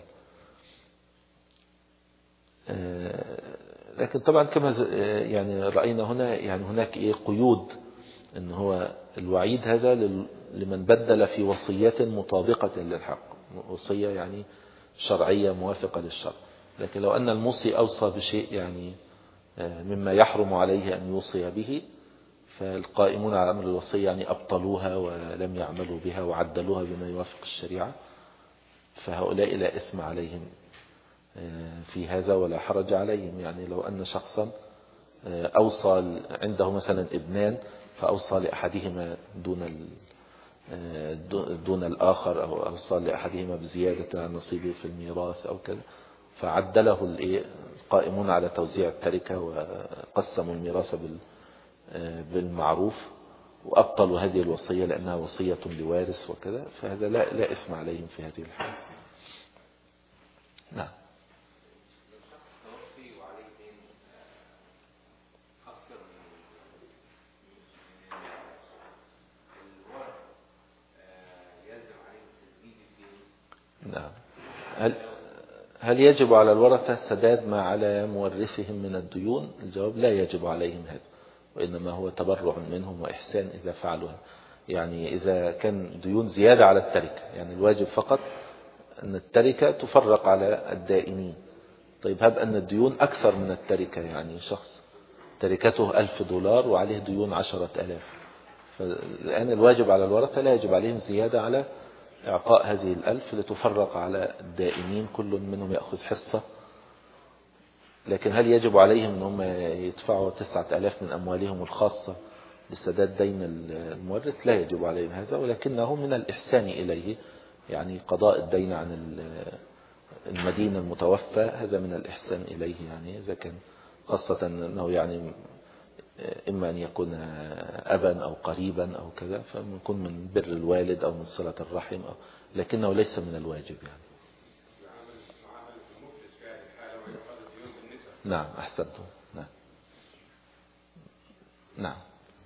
لكن طبعا كما يعني رأينا هنا، يعني هناك قيود، ان هو الوعيد هذا لمن بدل في وصية مطابقة للحق، وصية يعني شرعية موافقة للشرع. لكن لو أن الموصي أوصى بشيء يعني مما يحرم عليه أن يوصي به، فالقائمون على أمر الوصية يعني أبطلوها ولم يعملوا بها وعدلوها بما يوافق الشريعة، فهؤلاء لا إثم عليهم في هذا ولا حرج عليهم. يعني لو أن شخصا أوصى عنده مثلا ابنان، فأوصى لأحدهما دون الآخر، أو أوصى لأحدهما بزيادة عن نصيبه في الميراث أو كذا، فعدله القائمون على توزيع التركة وقسموا الميراث بالمعروف وأبطلوا هذه الوصية لأنها وصية لوارث وكذا، فهذا لا إثم عليهم في هذه الحالة. نعم. نعم. هل يجب على الورثة سداد ما على مورثهم من الديون؟ الجواب: لا يجب عليهم هذا، وإنما هو تبرع منهم وإحسان إذا فعلوا هذا. يعني إذا كان ديون زيادة على التركة، يعني الواجب فقط أن التركة تفرق على الدائنين. طيب هب أن الديون أكثر من التركة، يعني شخص تركته $1000 وعليه ديون 10,000، فالآن الواجب على الورثة لا يجب عليهم زيادة على إعطاء هذه 1000 لتفرق على الدائنين، كل منهم يأخذ حصة. لكن هل يجب عليهم أنهم يدفعوا 9,000 من أموالهم الخاصة لسداد دين المورث؟ لا يجب عليهم هذا، ولكنه من الإحسان إليه، يعني قضاء الدين عن المدين المتوفى هذا من الإحسان إليه. يعني إذا كان خاصة أنه يعني إما أن يكون أبا أو قريبا أو كذا، فيكون من بر الوالد أو من صلة الرحم، لكنه ليس من الواجب يعني. نعم أحسنتم. نعم. نعم.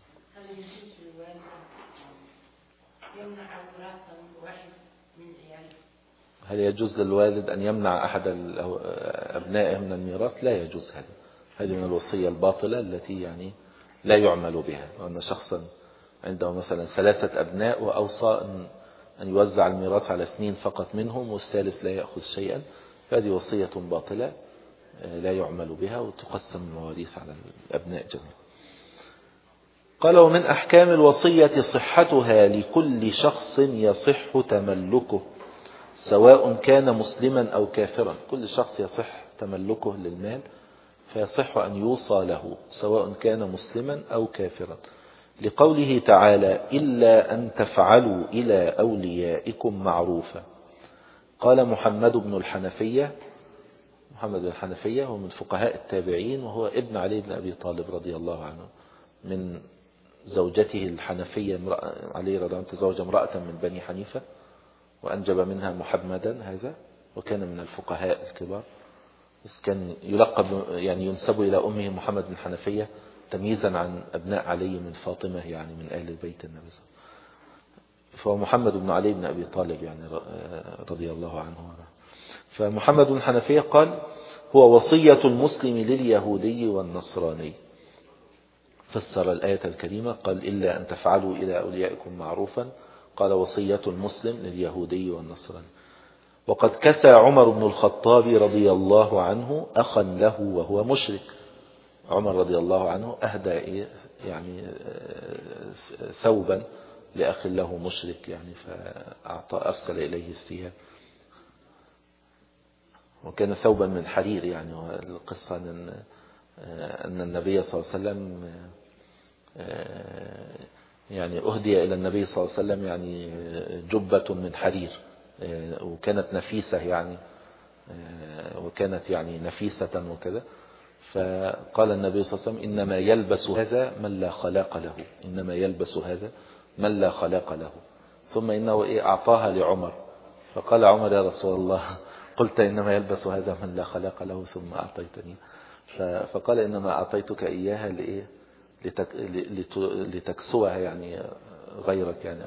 هل يجوز للوالد أن يمنع أحد أبنائه من الميراث؟ لا يجوز هذا. هذه من الوصية الباطلة التي يعني لا يعمل بها. وأن شخصا عنده مثلا 3 أبناء وأوصى أن يوزع الميراث على 2 فقط منهم والثالث لا يأخذ شيئا، فهذه وصية باطلة لا يعمل بها، وتقسم المواريث على الأبناء جميعا. قال: ومن أحكام الوصية صحتها لكل شخص يصح تملكه سواء كان مسلما أو كافرا. كل شخص يصح تملكه للمال فيصح أن يوصى له سواء كان مسلما أو كافرا، لقوله تعالى: إلا أن تفعلوا إلى أوليائكم معروفا. قال محمد بن الحنفية هو من فقهاء التابعين، وهو ابن علي بن أبي طالب رضي الله عنه، من زوجته الحنفية علي رضي الله عنه تزوج امرأة من بني حنيفة وأنجب منها محمدا هذا، وكان من الفقهاء الكبار. كان يلقب يعني ينسب إلى أمه محمد بن حنفية تمييزا عن أبناء علي من فاطمة، يعني من أهل بيت النبي صلى الله عليه وسلم. فهو محمد بن علي بن أبي طالب يعني رضي الله عنه. فمحمد بن حنفية قال: هو وصية المسلم لليهودي والنصراني. فسر الآية الكريمة قال: إلا أن تفعلوا إلى أوليائكم معروفا، قال: وصية المسلم لليهودي والنصراني. وقد كسى عمر بن الخطاب رضي الله عنه أخا له وهو مشرك. عمر رضي الله عنه أهدى يعني ثوبا لأخ له مشرك، يعني أرسل إليه الثياب، وكان ثوبا من حرير. يعني القصة أن النبي صلى الله عليه وسلم يعني أهدي إلى النبي صلى الله عليه وسلم يعني جبة من حرير، وكانت نفيسة يعني، وكانت يعني نفيسة وكذا. فقال النبي صلى الله عليه وسلم إنما يلبس هذا من لا خلاق له، إنما يلبس هذا من لا خلاق له. ثم إنه أعطاها لعمر، فقال عمر يا رسول الله قلت إنما يلبس هذا من لا خلاق له ثم أعطيتني. فقال إنما أعطيتك إياها لتكسوها يعني غيرك يعني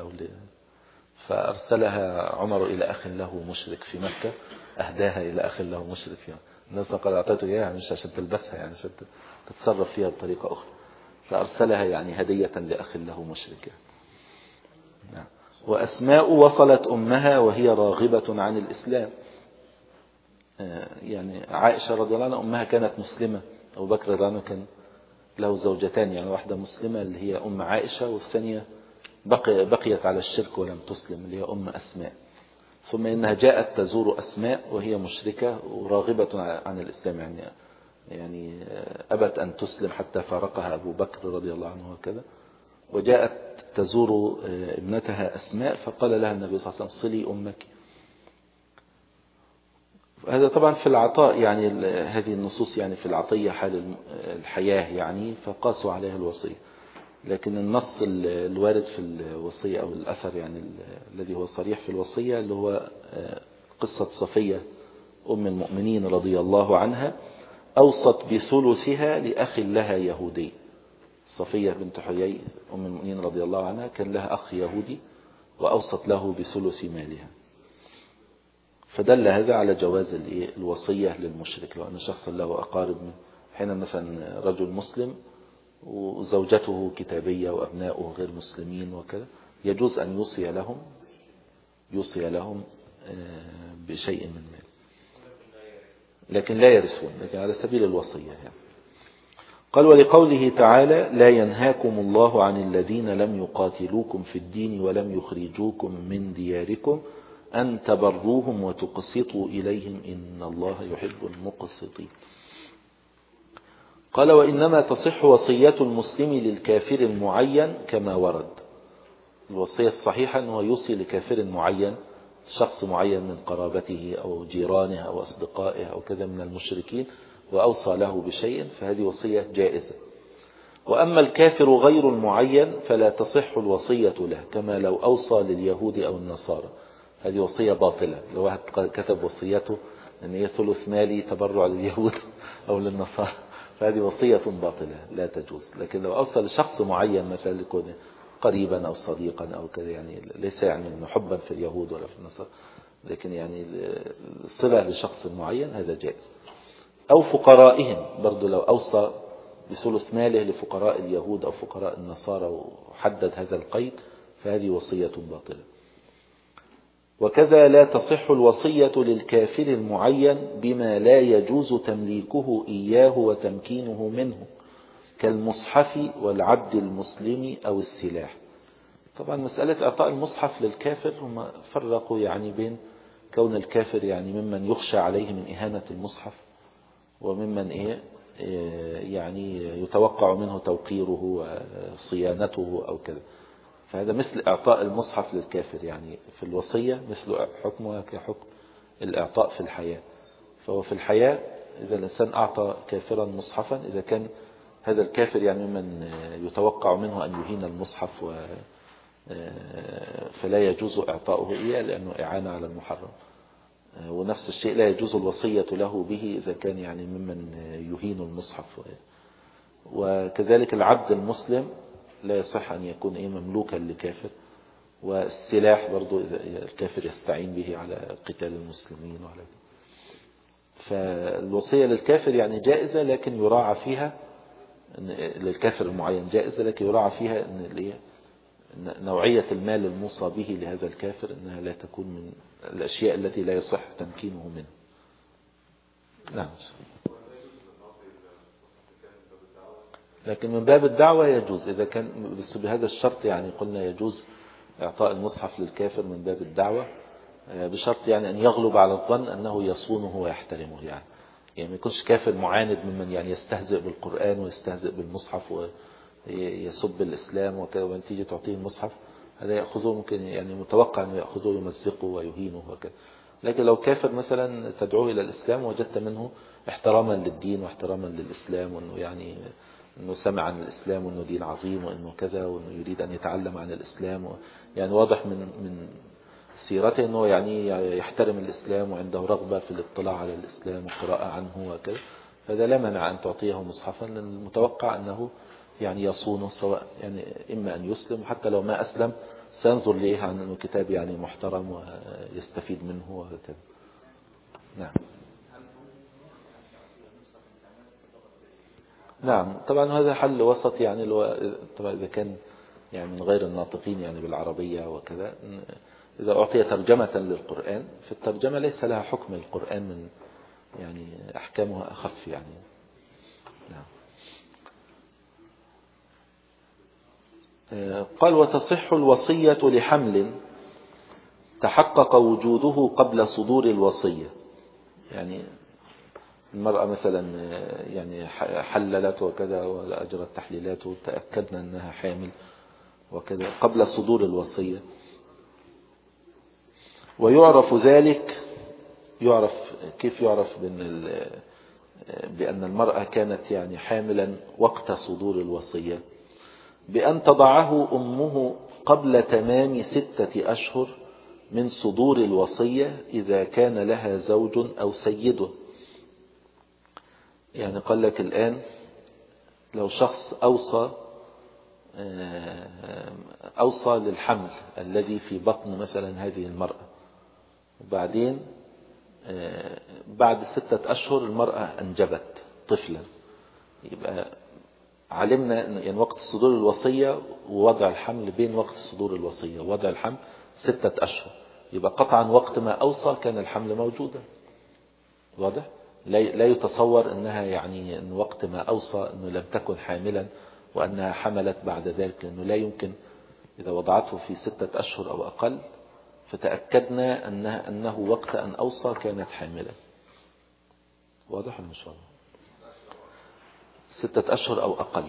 فأرسلها عمر إلى أخ له مشرك في مكة، أهداها إلى أخ له مشرك فيها. الناس قال أعطيته إياها مش عشان تلبسها يعني، عشان تتصرف فيها بطريقة أخرى، فأرسلها يعني هدية لأخ له مشرك يعني. وأسماء وصلت أمها وهي راغبة عن الإسلام. يعني عائشة رضي الله عنها أمها كانت مسلمة، أبو بكر رضي الله عنه كان له زوجتان، يعني واحدة مسلمة اللي هي أم عائشة، والثانية بقيت على الشرك ولم تسلم اللي هي أم أسماء. ثم إنها جاءت تزور أسماء وهي مشركة وراغبة عن الإسلام، يعني أبت أن تسلم حتى فارقها أبو بكر رضي الله عنه وكذا. وجاءت تزور ابنتها أسماء، فقال لها النبي صلى الله عليه وسلم صلي أمك. هذا طبعا في العطاء، يعني هذه النصوص يعني في العطية حال الحياة يعني، فقاسوا عليها الوصية. لكن النص الوارد في الوصية أو الأثر يعني الذي هو صريح في الوصية اللي هو قصة صفية أم المؤمنين رضي الله عنها، أوصت بثلثها لأخ لها يهودي. صفية بنت حيي أم المؤمنين رضي الله عنها كان لها أخ يهودي وأوصت له بثلث مالها. فدل هذا على جواز الوصية للمشرك، لو أن شخص له أقارب من حين مثلا رجل مسلم وزوجته كتابية وأبناؤه غير مسلمين وكذا، يجوز أن يوصي لهم بشيء من مال، لكن لا يرثون، لكن على سبيل الوصية يعني. قال ولقوله تعالى لا ينهاكم الله عن الذين لم يقاتلوكم في الدين ولم يخرجوكم من دياركم أن تبروهم وتقسطوا إليهم إن الله يحب المقسطين. قال وإنما تصح وصية المسلم للكافر المعين كما ورد. الوصية الصحيحة أنه يوصي لكافر معين، شخص معين من قرابته أو جيرانه أو أصدقائه أو كذا من المشركين، وأوصى له بشيء، فهذه وصية جائزة. وأما الكافر غير المعين فلا تصح الوصية له، كما لو أوصى لليهود أو النصارى، هذه وصية باطلة. لو واحد كتب وصيته أن هي ثلث مالي تبرع لليهود أو للنصارى، فهذه وصية باطلة لا تجوز. لكن لو أوصى لشخص معين مثلا يكون قريبا أو صديقا أو كذا، يعني ليس يعني أنه حبا في اليهود ولا في النصارى، لكن يعني الصلة لشخص معين هذا جائز. أو فقرائهم برضو، لو أوصى بثلث ماله لفقراء اليهود أو فقراء النصارى وحدد هذا القيد، فهذه وصية باطلة. وكذا لا تصح الوصية للكافر المعين بما لا يجوز تمليكه إياه وتمكينه منه، كالمصحف والعبد المسلم أو السلاح. طبعا مسألة إعطاء المصحف للكافر هم فرقوا يعني بين كون الكافر يعني ممن يخشى عليه من إهانة المصحف، وممن يعني يتوقع منه توقيره وصيانته أو كذا. فهذا مثل إعطاء المصحف للكافر، يعني في الوصية مثل حكمها كحكم الإعطاء في الحياة. فهو في الحياة إذا الإنسان أعطى كافرا مصحفا، إذا كان هذا الكافر يعني ممن يتوقع منه أن يهين المصحف فلا يجوز إعطاؤه إياه لأنه إعانة على المحرم. ونفس الشيء لا يجوز الوصية له به إذا كان يعني ممن يهين المصحف. وكذلك العبد المسلم لا يصح أن يكون مملوكا لكافر. والسلاح برضو إذا الكافر يستعين به على قتال المسلمين وعلى. فالوصية للكافر يعني جائزة، لكن يراعى فيها للكافر المعين جائزة، لكن يراعى فيها أن نوعية المال الموصى به لهذا الكافر أنها لا تكون من الأشياء التي لا يصح تمكينه منه. نعم. لكن من باب الدعوة يجوز إذا كان بس بهذا الشرط، يعني قلنا يجوز إعطاء المصحف للكافر من باب الدعوة بشرط يعني أن يغلب على الظن أنه يصونه ويحترمه، يعني ما يكونش كافر معاند ممن يعني يستهزئ بالقرآن ويستهزئ بالمصحف يسب الإسلام وكذا، وأن تيجي تعطيه المصحف هذا يأخذه، ممكن يعني متوقع أنه يأخذه يمزقه ويهينه وكذا. لكن لو كافر مثلا تدعوه إلى الإسلام وجدت منه احتراما للدين واحتراما للإسلام، وأنه يعني أنه سمع عن الإسلام وأنه دين عظيم وأنه كذا وأنه يريد أن يتعلم عن الإسلام، يعني واضح من سيرته أنه يعني يحترم الإسلام وعنده رغبة في الاطلاع على الإسلام والقراءة عنه وكذا، هذا لا مانع أن تعطيه مصحفا، لأن المتوقع أنه يعني يصونه، سواء يعني إما أن يسلم، وحتى لو ما أسلم سينظر ليه عن أنه كتاب يعني محترم ويستفيد منه وهكذا. نعم. نعم طبعا هذا حل وسط، يعني طبعا إذا كان يعني من غير الناطقين يعني بالعربية وكذا، إذا أعطي ترجمة للقرآن فالترجمة ليس لها حكم القرآن، من يعني أحكامها أخف يعني. نعم. قال وتصح الوصية لحمل تحقق وجوده قبل صدور الوصية، يعني المرأة مثلا يعني حللت وكذا وأجرت تحليلات وتأكدنا أنها حامل وكذا قبل صدور الوصية. ويعرف ذلك، كيف يعرف بأن المرأة كانت يعني حاملا وقت صدور الوصية؟ بأن تضعه أمه قبل تمام 6 أشهر من صدور الوصية إذا كان لها زوج أو سيده. يعني قال لك الآن لو شخص أوصى للحمل الذي في بطن مثلا هذه المرأة، وبعدين بعد 6 أشهر المرأة أنجبت طفلا، يبقى علمنا أن يعني وقت صدور الوصية ووضع الحمل، بين وقت صدور الوصية ووضع الحمل 6 أشهر، يبقى قطعا وقت ما أوصى كان الحمل موجودا. واضح؟ لا يتصور أنها يعني أن وقت ما أوصى أنه لم تكن حاملا وأنها حملت بعد ذلك، لأنه لا يمكن إذا وضعته في 6 أشهر أو أقل فتأكدنا أنه وقت أن أوصى كانت حاملا. واضح إن شاء الله؟ 6 أشهر أو أقل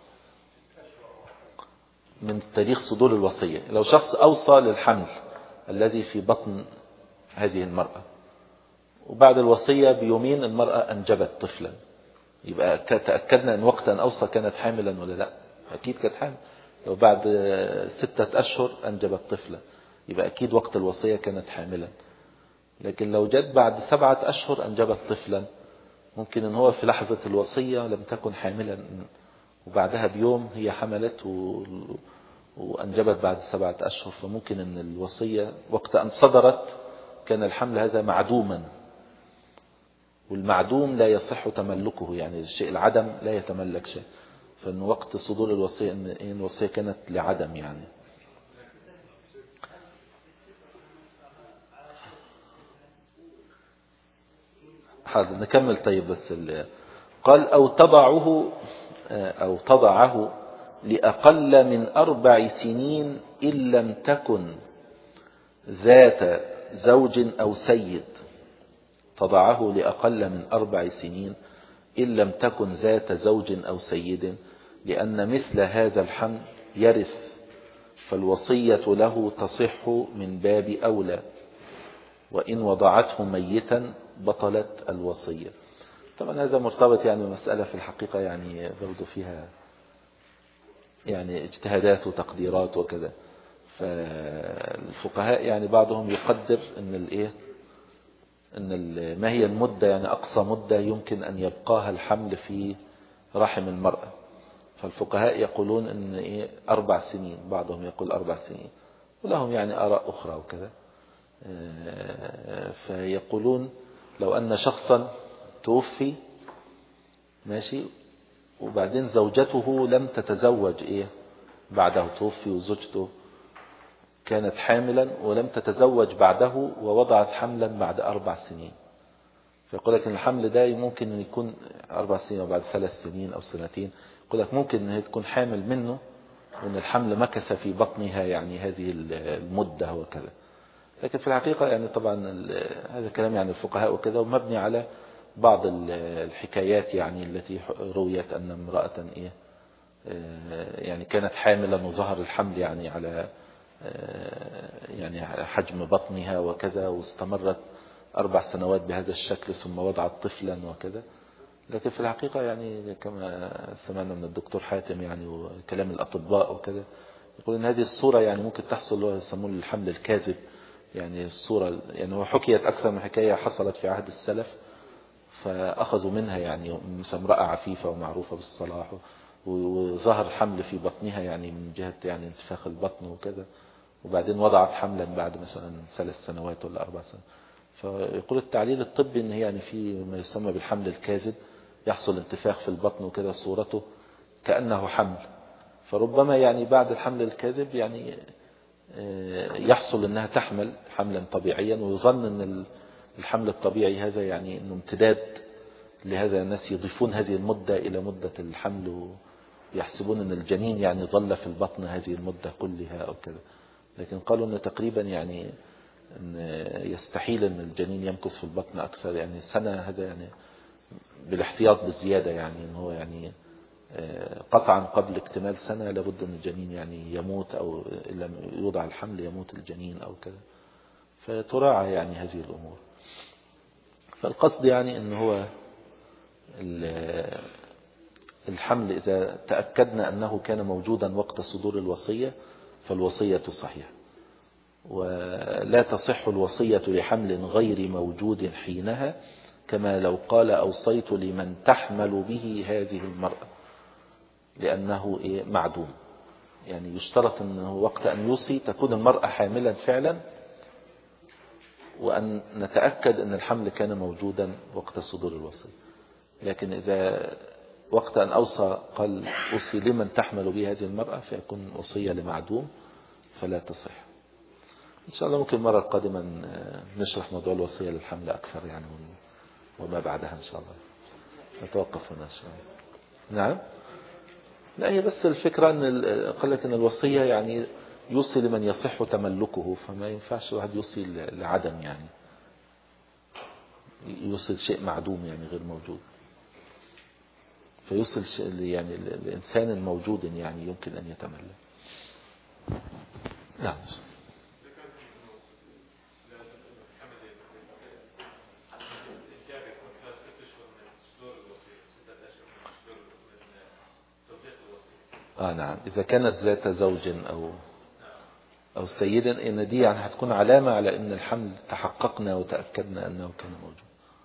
من تاريخ صدور الوصية. لو شخص أوصى للحمل الذي في بطن هذه المرأة وبعد الوصية بيومين المرأة أنجبت طفلا، يبقى تأكدنا أن وقت أن أوصى كانت حاملا ولا لا؟ أكيد كانت حامل. لو بعد 6 أشهر أنجبت طفلا يبقى أكيد وقت الوصية كانت حاملا. لكن لو جت بعد 7 أشهر أنجبت طفلا، ممكن أن هو في لحظة الوصية لم تكن حاملا وبعدها بيوم هي حملت وأنجبت بعد 7 أشهر، فممكن أن الوصية وقت أن صدرت كان الحمل هذا معدوما، والمعدوم لا يصح تملكه، يعني الشيء العدم لا يتملك شيء، فإن وقت صدور الوصية إن الوصية كانت لعدم يعني. حاضر نكمل. طيب بس قال أو تضعه لأقل من 4 سنين إن لم تكن ذات زوج أو سيد. تضعه لأقل من 4 سنين إن لم تكن ذات زوج أو سيد، لأن مثل هذا الحمل يرث، فالوصية له تصح من باب أولى، وإن وضعته ميتا بطلت الوصية. طبعا هذا مرتبط يعني مسألة في الحقيقة يعني برضو فيها يعني اجتهادات وتقديرات وكذا. فالفقهاء يعني بعضهم يقدر ان ما هي المدة، يعني اقصى مدة يمكن ان يبقاها الحمل في رحم المرأة. فالفقهاء يقولون ان 4 سنين، بعضهم يقول 4 سنين، ولهم يعني آراء اخرى وكذا. فيقولون لو ان شخصا توفي ماشي وبعدين زوجته لم تتزوج بعده، توفي وزوجته كانت حاملا ولم تتزوج بعده ووضعت حملا بعد 4 سنين، فيقول لك ان الحمل ده ممكن ان يكون 4 سنين او بعد 3 سنين او 2 سنين، يقول لك ممكن ان هي تكون حامل منه وان الحمل مكث في بطنها يعني هذه المدة وكذا. لكن في الحقيقة يعني طبعا هذا كلام يعني الفقهاء وكذا، ومبني على بعض الحكايات يعني التي رويت أن امرأة يعني كانت حاملا وظهر الحمل يعني على يعني حجم بطنها وكذا، واستمرت 4 سنوات بهذا الشكل ثم وضعت طفلا وكذا. لكن في الحقيقة يعني كما سمعنا من الدكتور حاتم يعني وكلام الأطباء وكذا، يقول إن هذه الصورة يعني ممكن تحصل، يسمون الحمل الكاذب. يعني الصورة يعني هو حكيت أكثر من حكاية حصلت في عهد السلف، فأخذوا منها يعني امرأة عفيفة ومعروفة بالصلاح، وظهر حمل في بطنها يعني من جهة يعني انتفاخ البطن وكذا، وبعدين وضعت حملا بعد مثلا 3 سنوات ولا 4 سنوات. فيقول التعليل الطبي ان هي يعني في ما يسمى بالحمل الكاذب، يحصل انتفاخ في البطن وكذا صورته كأنه حمل، فربما يعني بعد الحمل الكاذب يعني يحصل انها تحمل حملا طبيعيا، ويظن ان الحمل الطبيعي هذا يعني انه امتداد لهذا. الناس يضيفون هذه المدة الى مدة الحمل، ويحسبون ان الجنين يعني ظل في البطن هذه المدة كلها او كذا. لكن قالوا ان تقريبا يعني ان يستحيل ان الجنين يمكث في البطن اكثر يعني سنة. هذا يعني بالاحتياط بزيادة، يعني ان هو يعني قطعا قبل اكتمال سنة لابد ان الجنين يعني يموت، او لم يوضع الحمل يموت الجنين او كذا. فتراعى يعني هذه الامور. فالقصد يعني ان هو الحمل اذا تأكدنا انه كان موجودا وقت صدور الوصية فالوصية صحيحة، ولا تصح الوصية لحمل غير موجود حينها، كما لو قال أوصيت لمن تحمل به هذه المرأة، لأنه معدوم. يعني يشترط أنه وقت أن يوصي تكون المرأة حاملا فعلا، وأن نتأكد أن الحمل كان موجودا وقت صدور الوصية. لكن إذا وقت أن أوصى قال أوصي لمن تحمل به هذه المرأة فيكون وصية لمعدوم فلا تصح. إن شاء الله ممكن المرة القادمة نشرح موضوع الوصية للحمل أكثر يعني وما بعدها إن شاء الله. نتوقف هنا إن شاء الله. نعم. لا، هي بس الفكرة أن قال لك أن الوصية يعني يوصي لمن يصح تملكه، فما ينفعش واحد يوصي لعدم، يعني يوصي شيء معدوم يعني غير موجود، فيوصل شيء يعني الإنسان موجود يعني يمكن أن يتملك. نعم. نعم، إذا كانت ذات زوج أو سيد، إن دي يعني هتكون علامة على إن الحمل تحققنا وتأكدنا أنه كان موجود.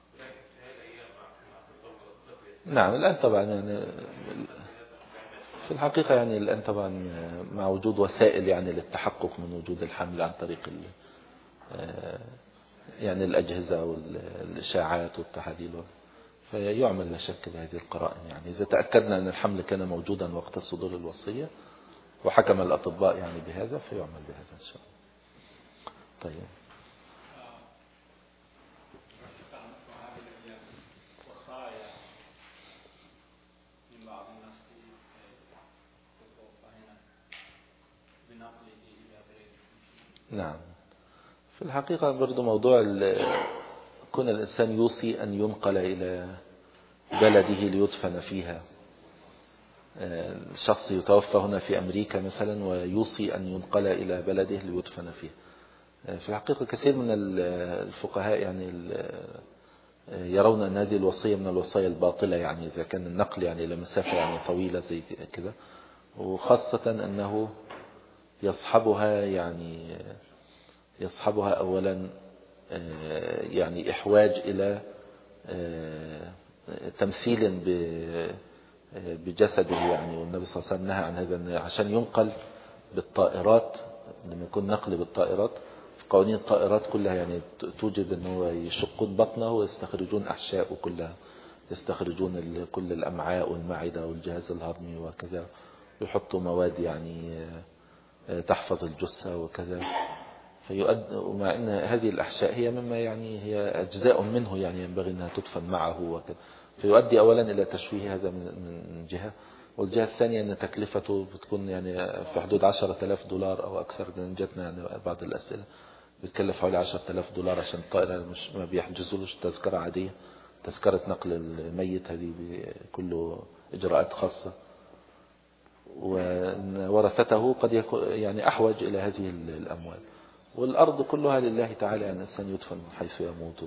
نعم. الآن طبعا يعني في الحقيقة يعني الآن طبعا مع وجود وسائل يعني للتحقق من وجود الحمل عن طريق يعني الأجهزة والإشاعات والتحاليل، فيعمل لا شك بهذه القرائن. يعني إذا تأكدنا أن الحمل كان موجودا وقت صدور الوصية وحكم الأطباء يعني بهذا فيعمل بهذا إن شاء الله. طيب. نعم. في الحقيقة برضو موضوع كون الإنسان يوصي أن ينقل إلى بلده ليدفن فيها. شخص يتوفى هنا في أمريكا مثلا ويوصي أن ينقل إلى بلده ليدفن فيه. في الحقيقة كثير من الفقهاء يعني يرون أن هذه الوصية من الوصايا الباطلة، يعني إذا كان النقل يعني إلى مسافة يعني طويلة زي كده، وخاصة أنه يصحبها أولا يعني إحواج إلى تمثيل بجسده يعني. والنبي صلى الله عليه وسلم نهى عن هذا عشان ينقل بالطائرات. لما يكون نقل بالطائرات في قوانين الطائرات كلها يعني توجب أنه يشقون بطنه ويستخرجون أحشاء كلها، يستخرجون كل الأمعاء والمعدة والجهاز الهضمي وكذا، ويحطوا مواد يعني تحفظ الجثة وكذا. ومع أن هذه الأحشاء هي مما يعني هي أجزاء منه يعني ينبغي أنها تدفن معه وكذا، فيؤدي أولا إلى تشويه هذا من جهة. والجهة الثانية أن تكلفته بتكون يعني في حدود $10,000 أو أكثر. جاتنا يعني بعض الأسئلة بتكلف حوالي $10,000 عشان الطائرة مش ما بيحجزولش تذكرة عادية، تذكرة نقل الميت هذه بكل إجراءات خاصة. وأن ورثته قد يكون يعني أحوج إلى هذه الأموال. والأرض كلها لله تعالى، يعني الإنسان يدفن حيث يموت.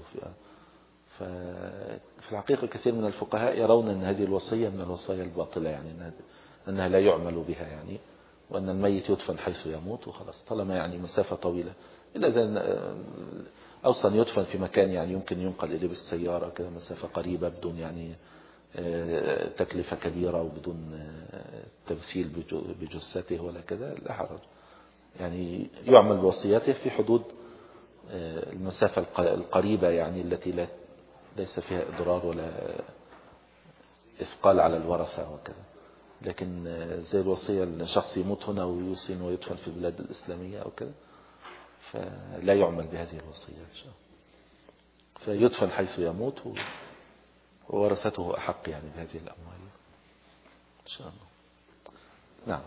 ففي الحقيقة كثير من الفقهاء يرون أن هذه الوصية من الوصايا الباطلة، يعني أنها لا يعمل بها، يعني وأن الميت يدفن حيث يموت وخلاص، طالما يعني مسافة طويلة. إلا إذا أوصى أن يدفن في مكان يعني يمكن ينقل إليه بالسيارة كذا مسافة قريبة بدون يعني تكلفة كبيرة وبدون تمثيل بجثته ولا كذا، لا حرج. يعني يعمل بوصيته في حدود المسافة القريبة، يعني التي ليس فيها إضرار ولا إثقال على الورثة وكذا. لكن زي الوصية الشخص يموت هنا ويوصي ويدفن في البلاد الإسلامية أو كذا، فلا يعمل بهذه الوصية إن شاء الله. فيدفن حيث يموت وورثته أحق يعني بهذه الأموال إن شاء الله. نعم.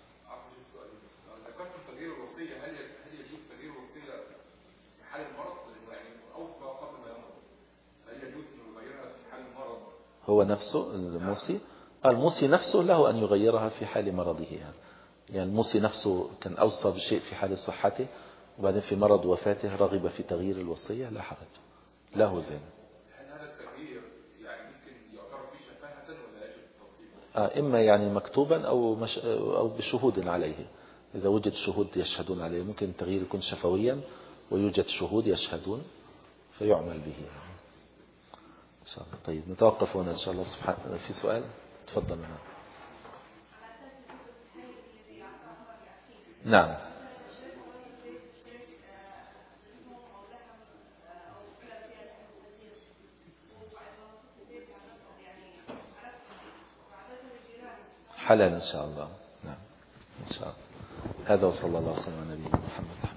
ذكرت تغيير الوصية، هل يجوز تغيير الوصية في حال المرض؟ يعني أوصى قبل ما يمرض، هل يجوز أن يغيرها في حال المرض؟ هو نفسه الموصي نفسه له أن يغيرها في حال مرضه. يعني الموصي نفسه كان أوصى بشيء في حال صحته، وبعدين في مرض وفاته رغب في تغيير الوصية، لا حرج له ذلك. هل هذا التغيير يعني ممكن يعتبر فيه شفاهة ولا يجب التطبيق؟ إما يعني مكتوبا أو بشهود عليه. إذا وجد شهود يشهدون عليه، ممكن التغيير يكون شفويا ويوجد شهود يشهدون فيعمل به إن شاء الله. طيب نتوقف هنا إن شاء الله. سبحانه في سؤال تفضل. نعم. حلال إن شاء الله. نعم إن شاء الله. هذا وصلى الله وسلم على نبينا محمد.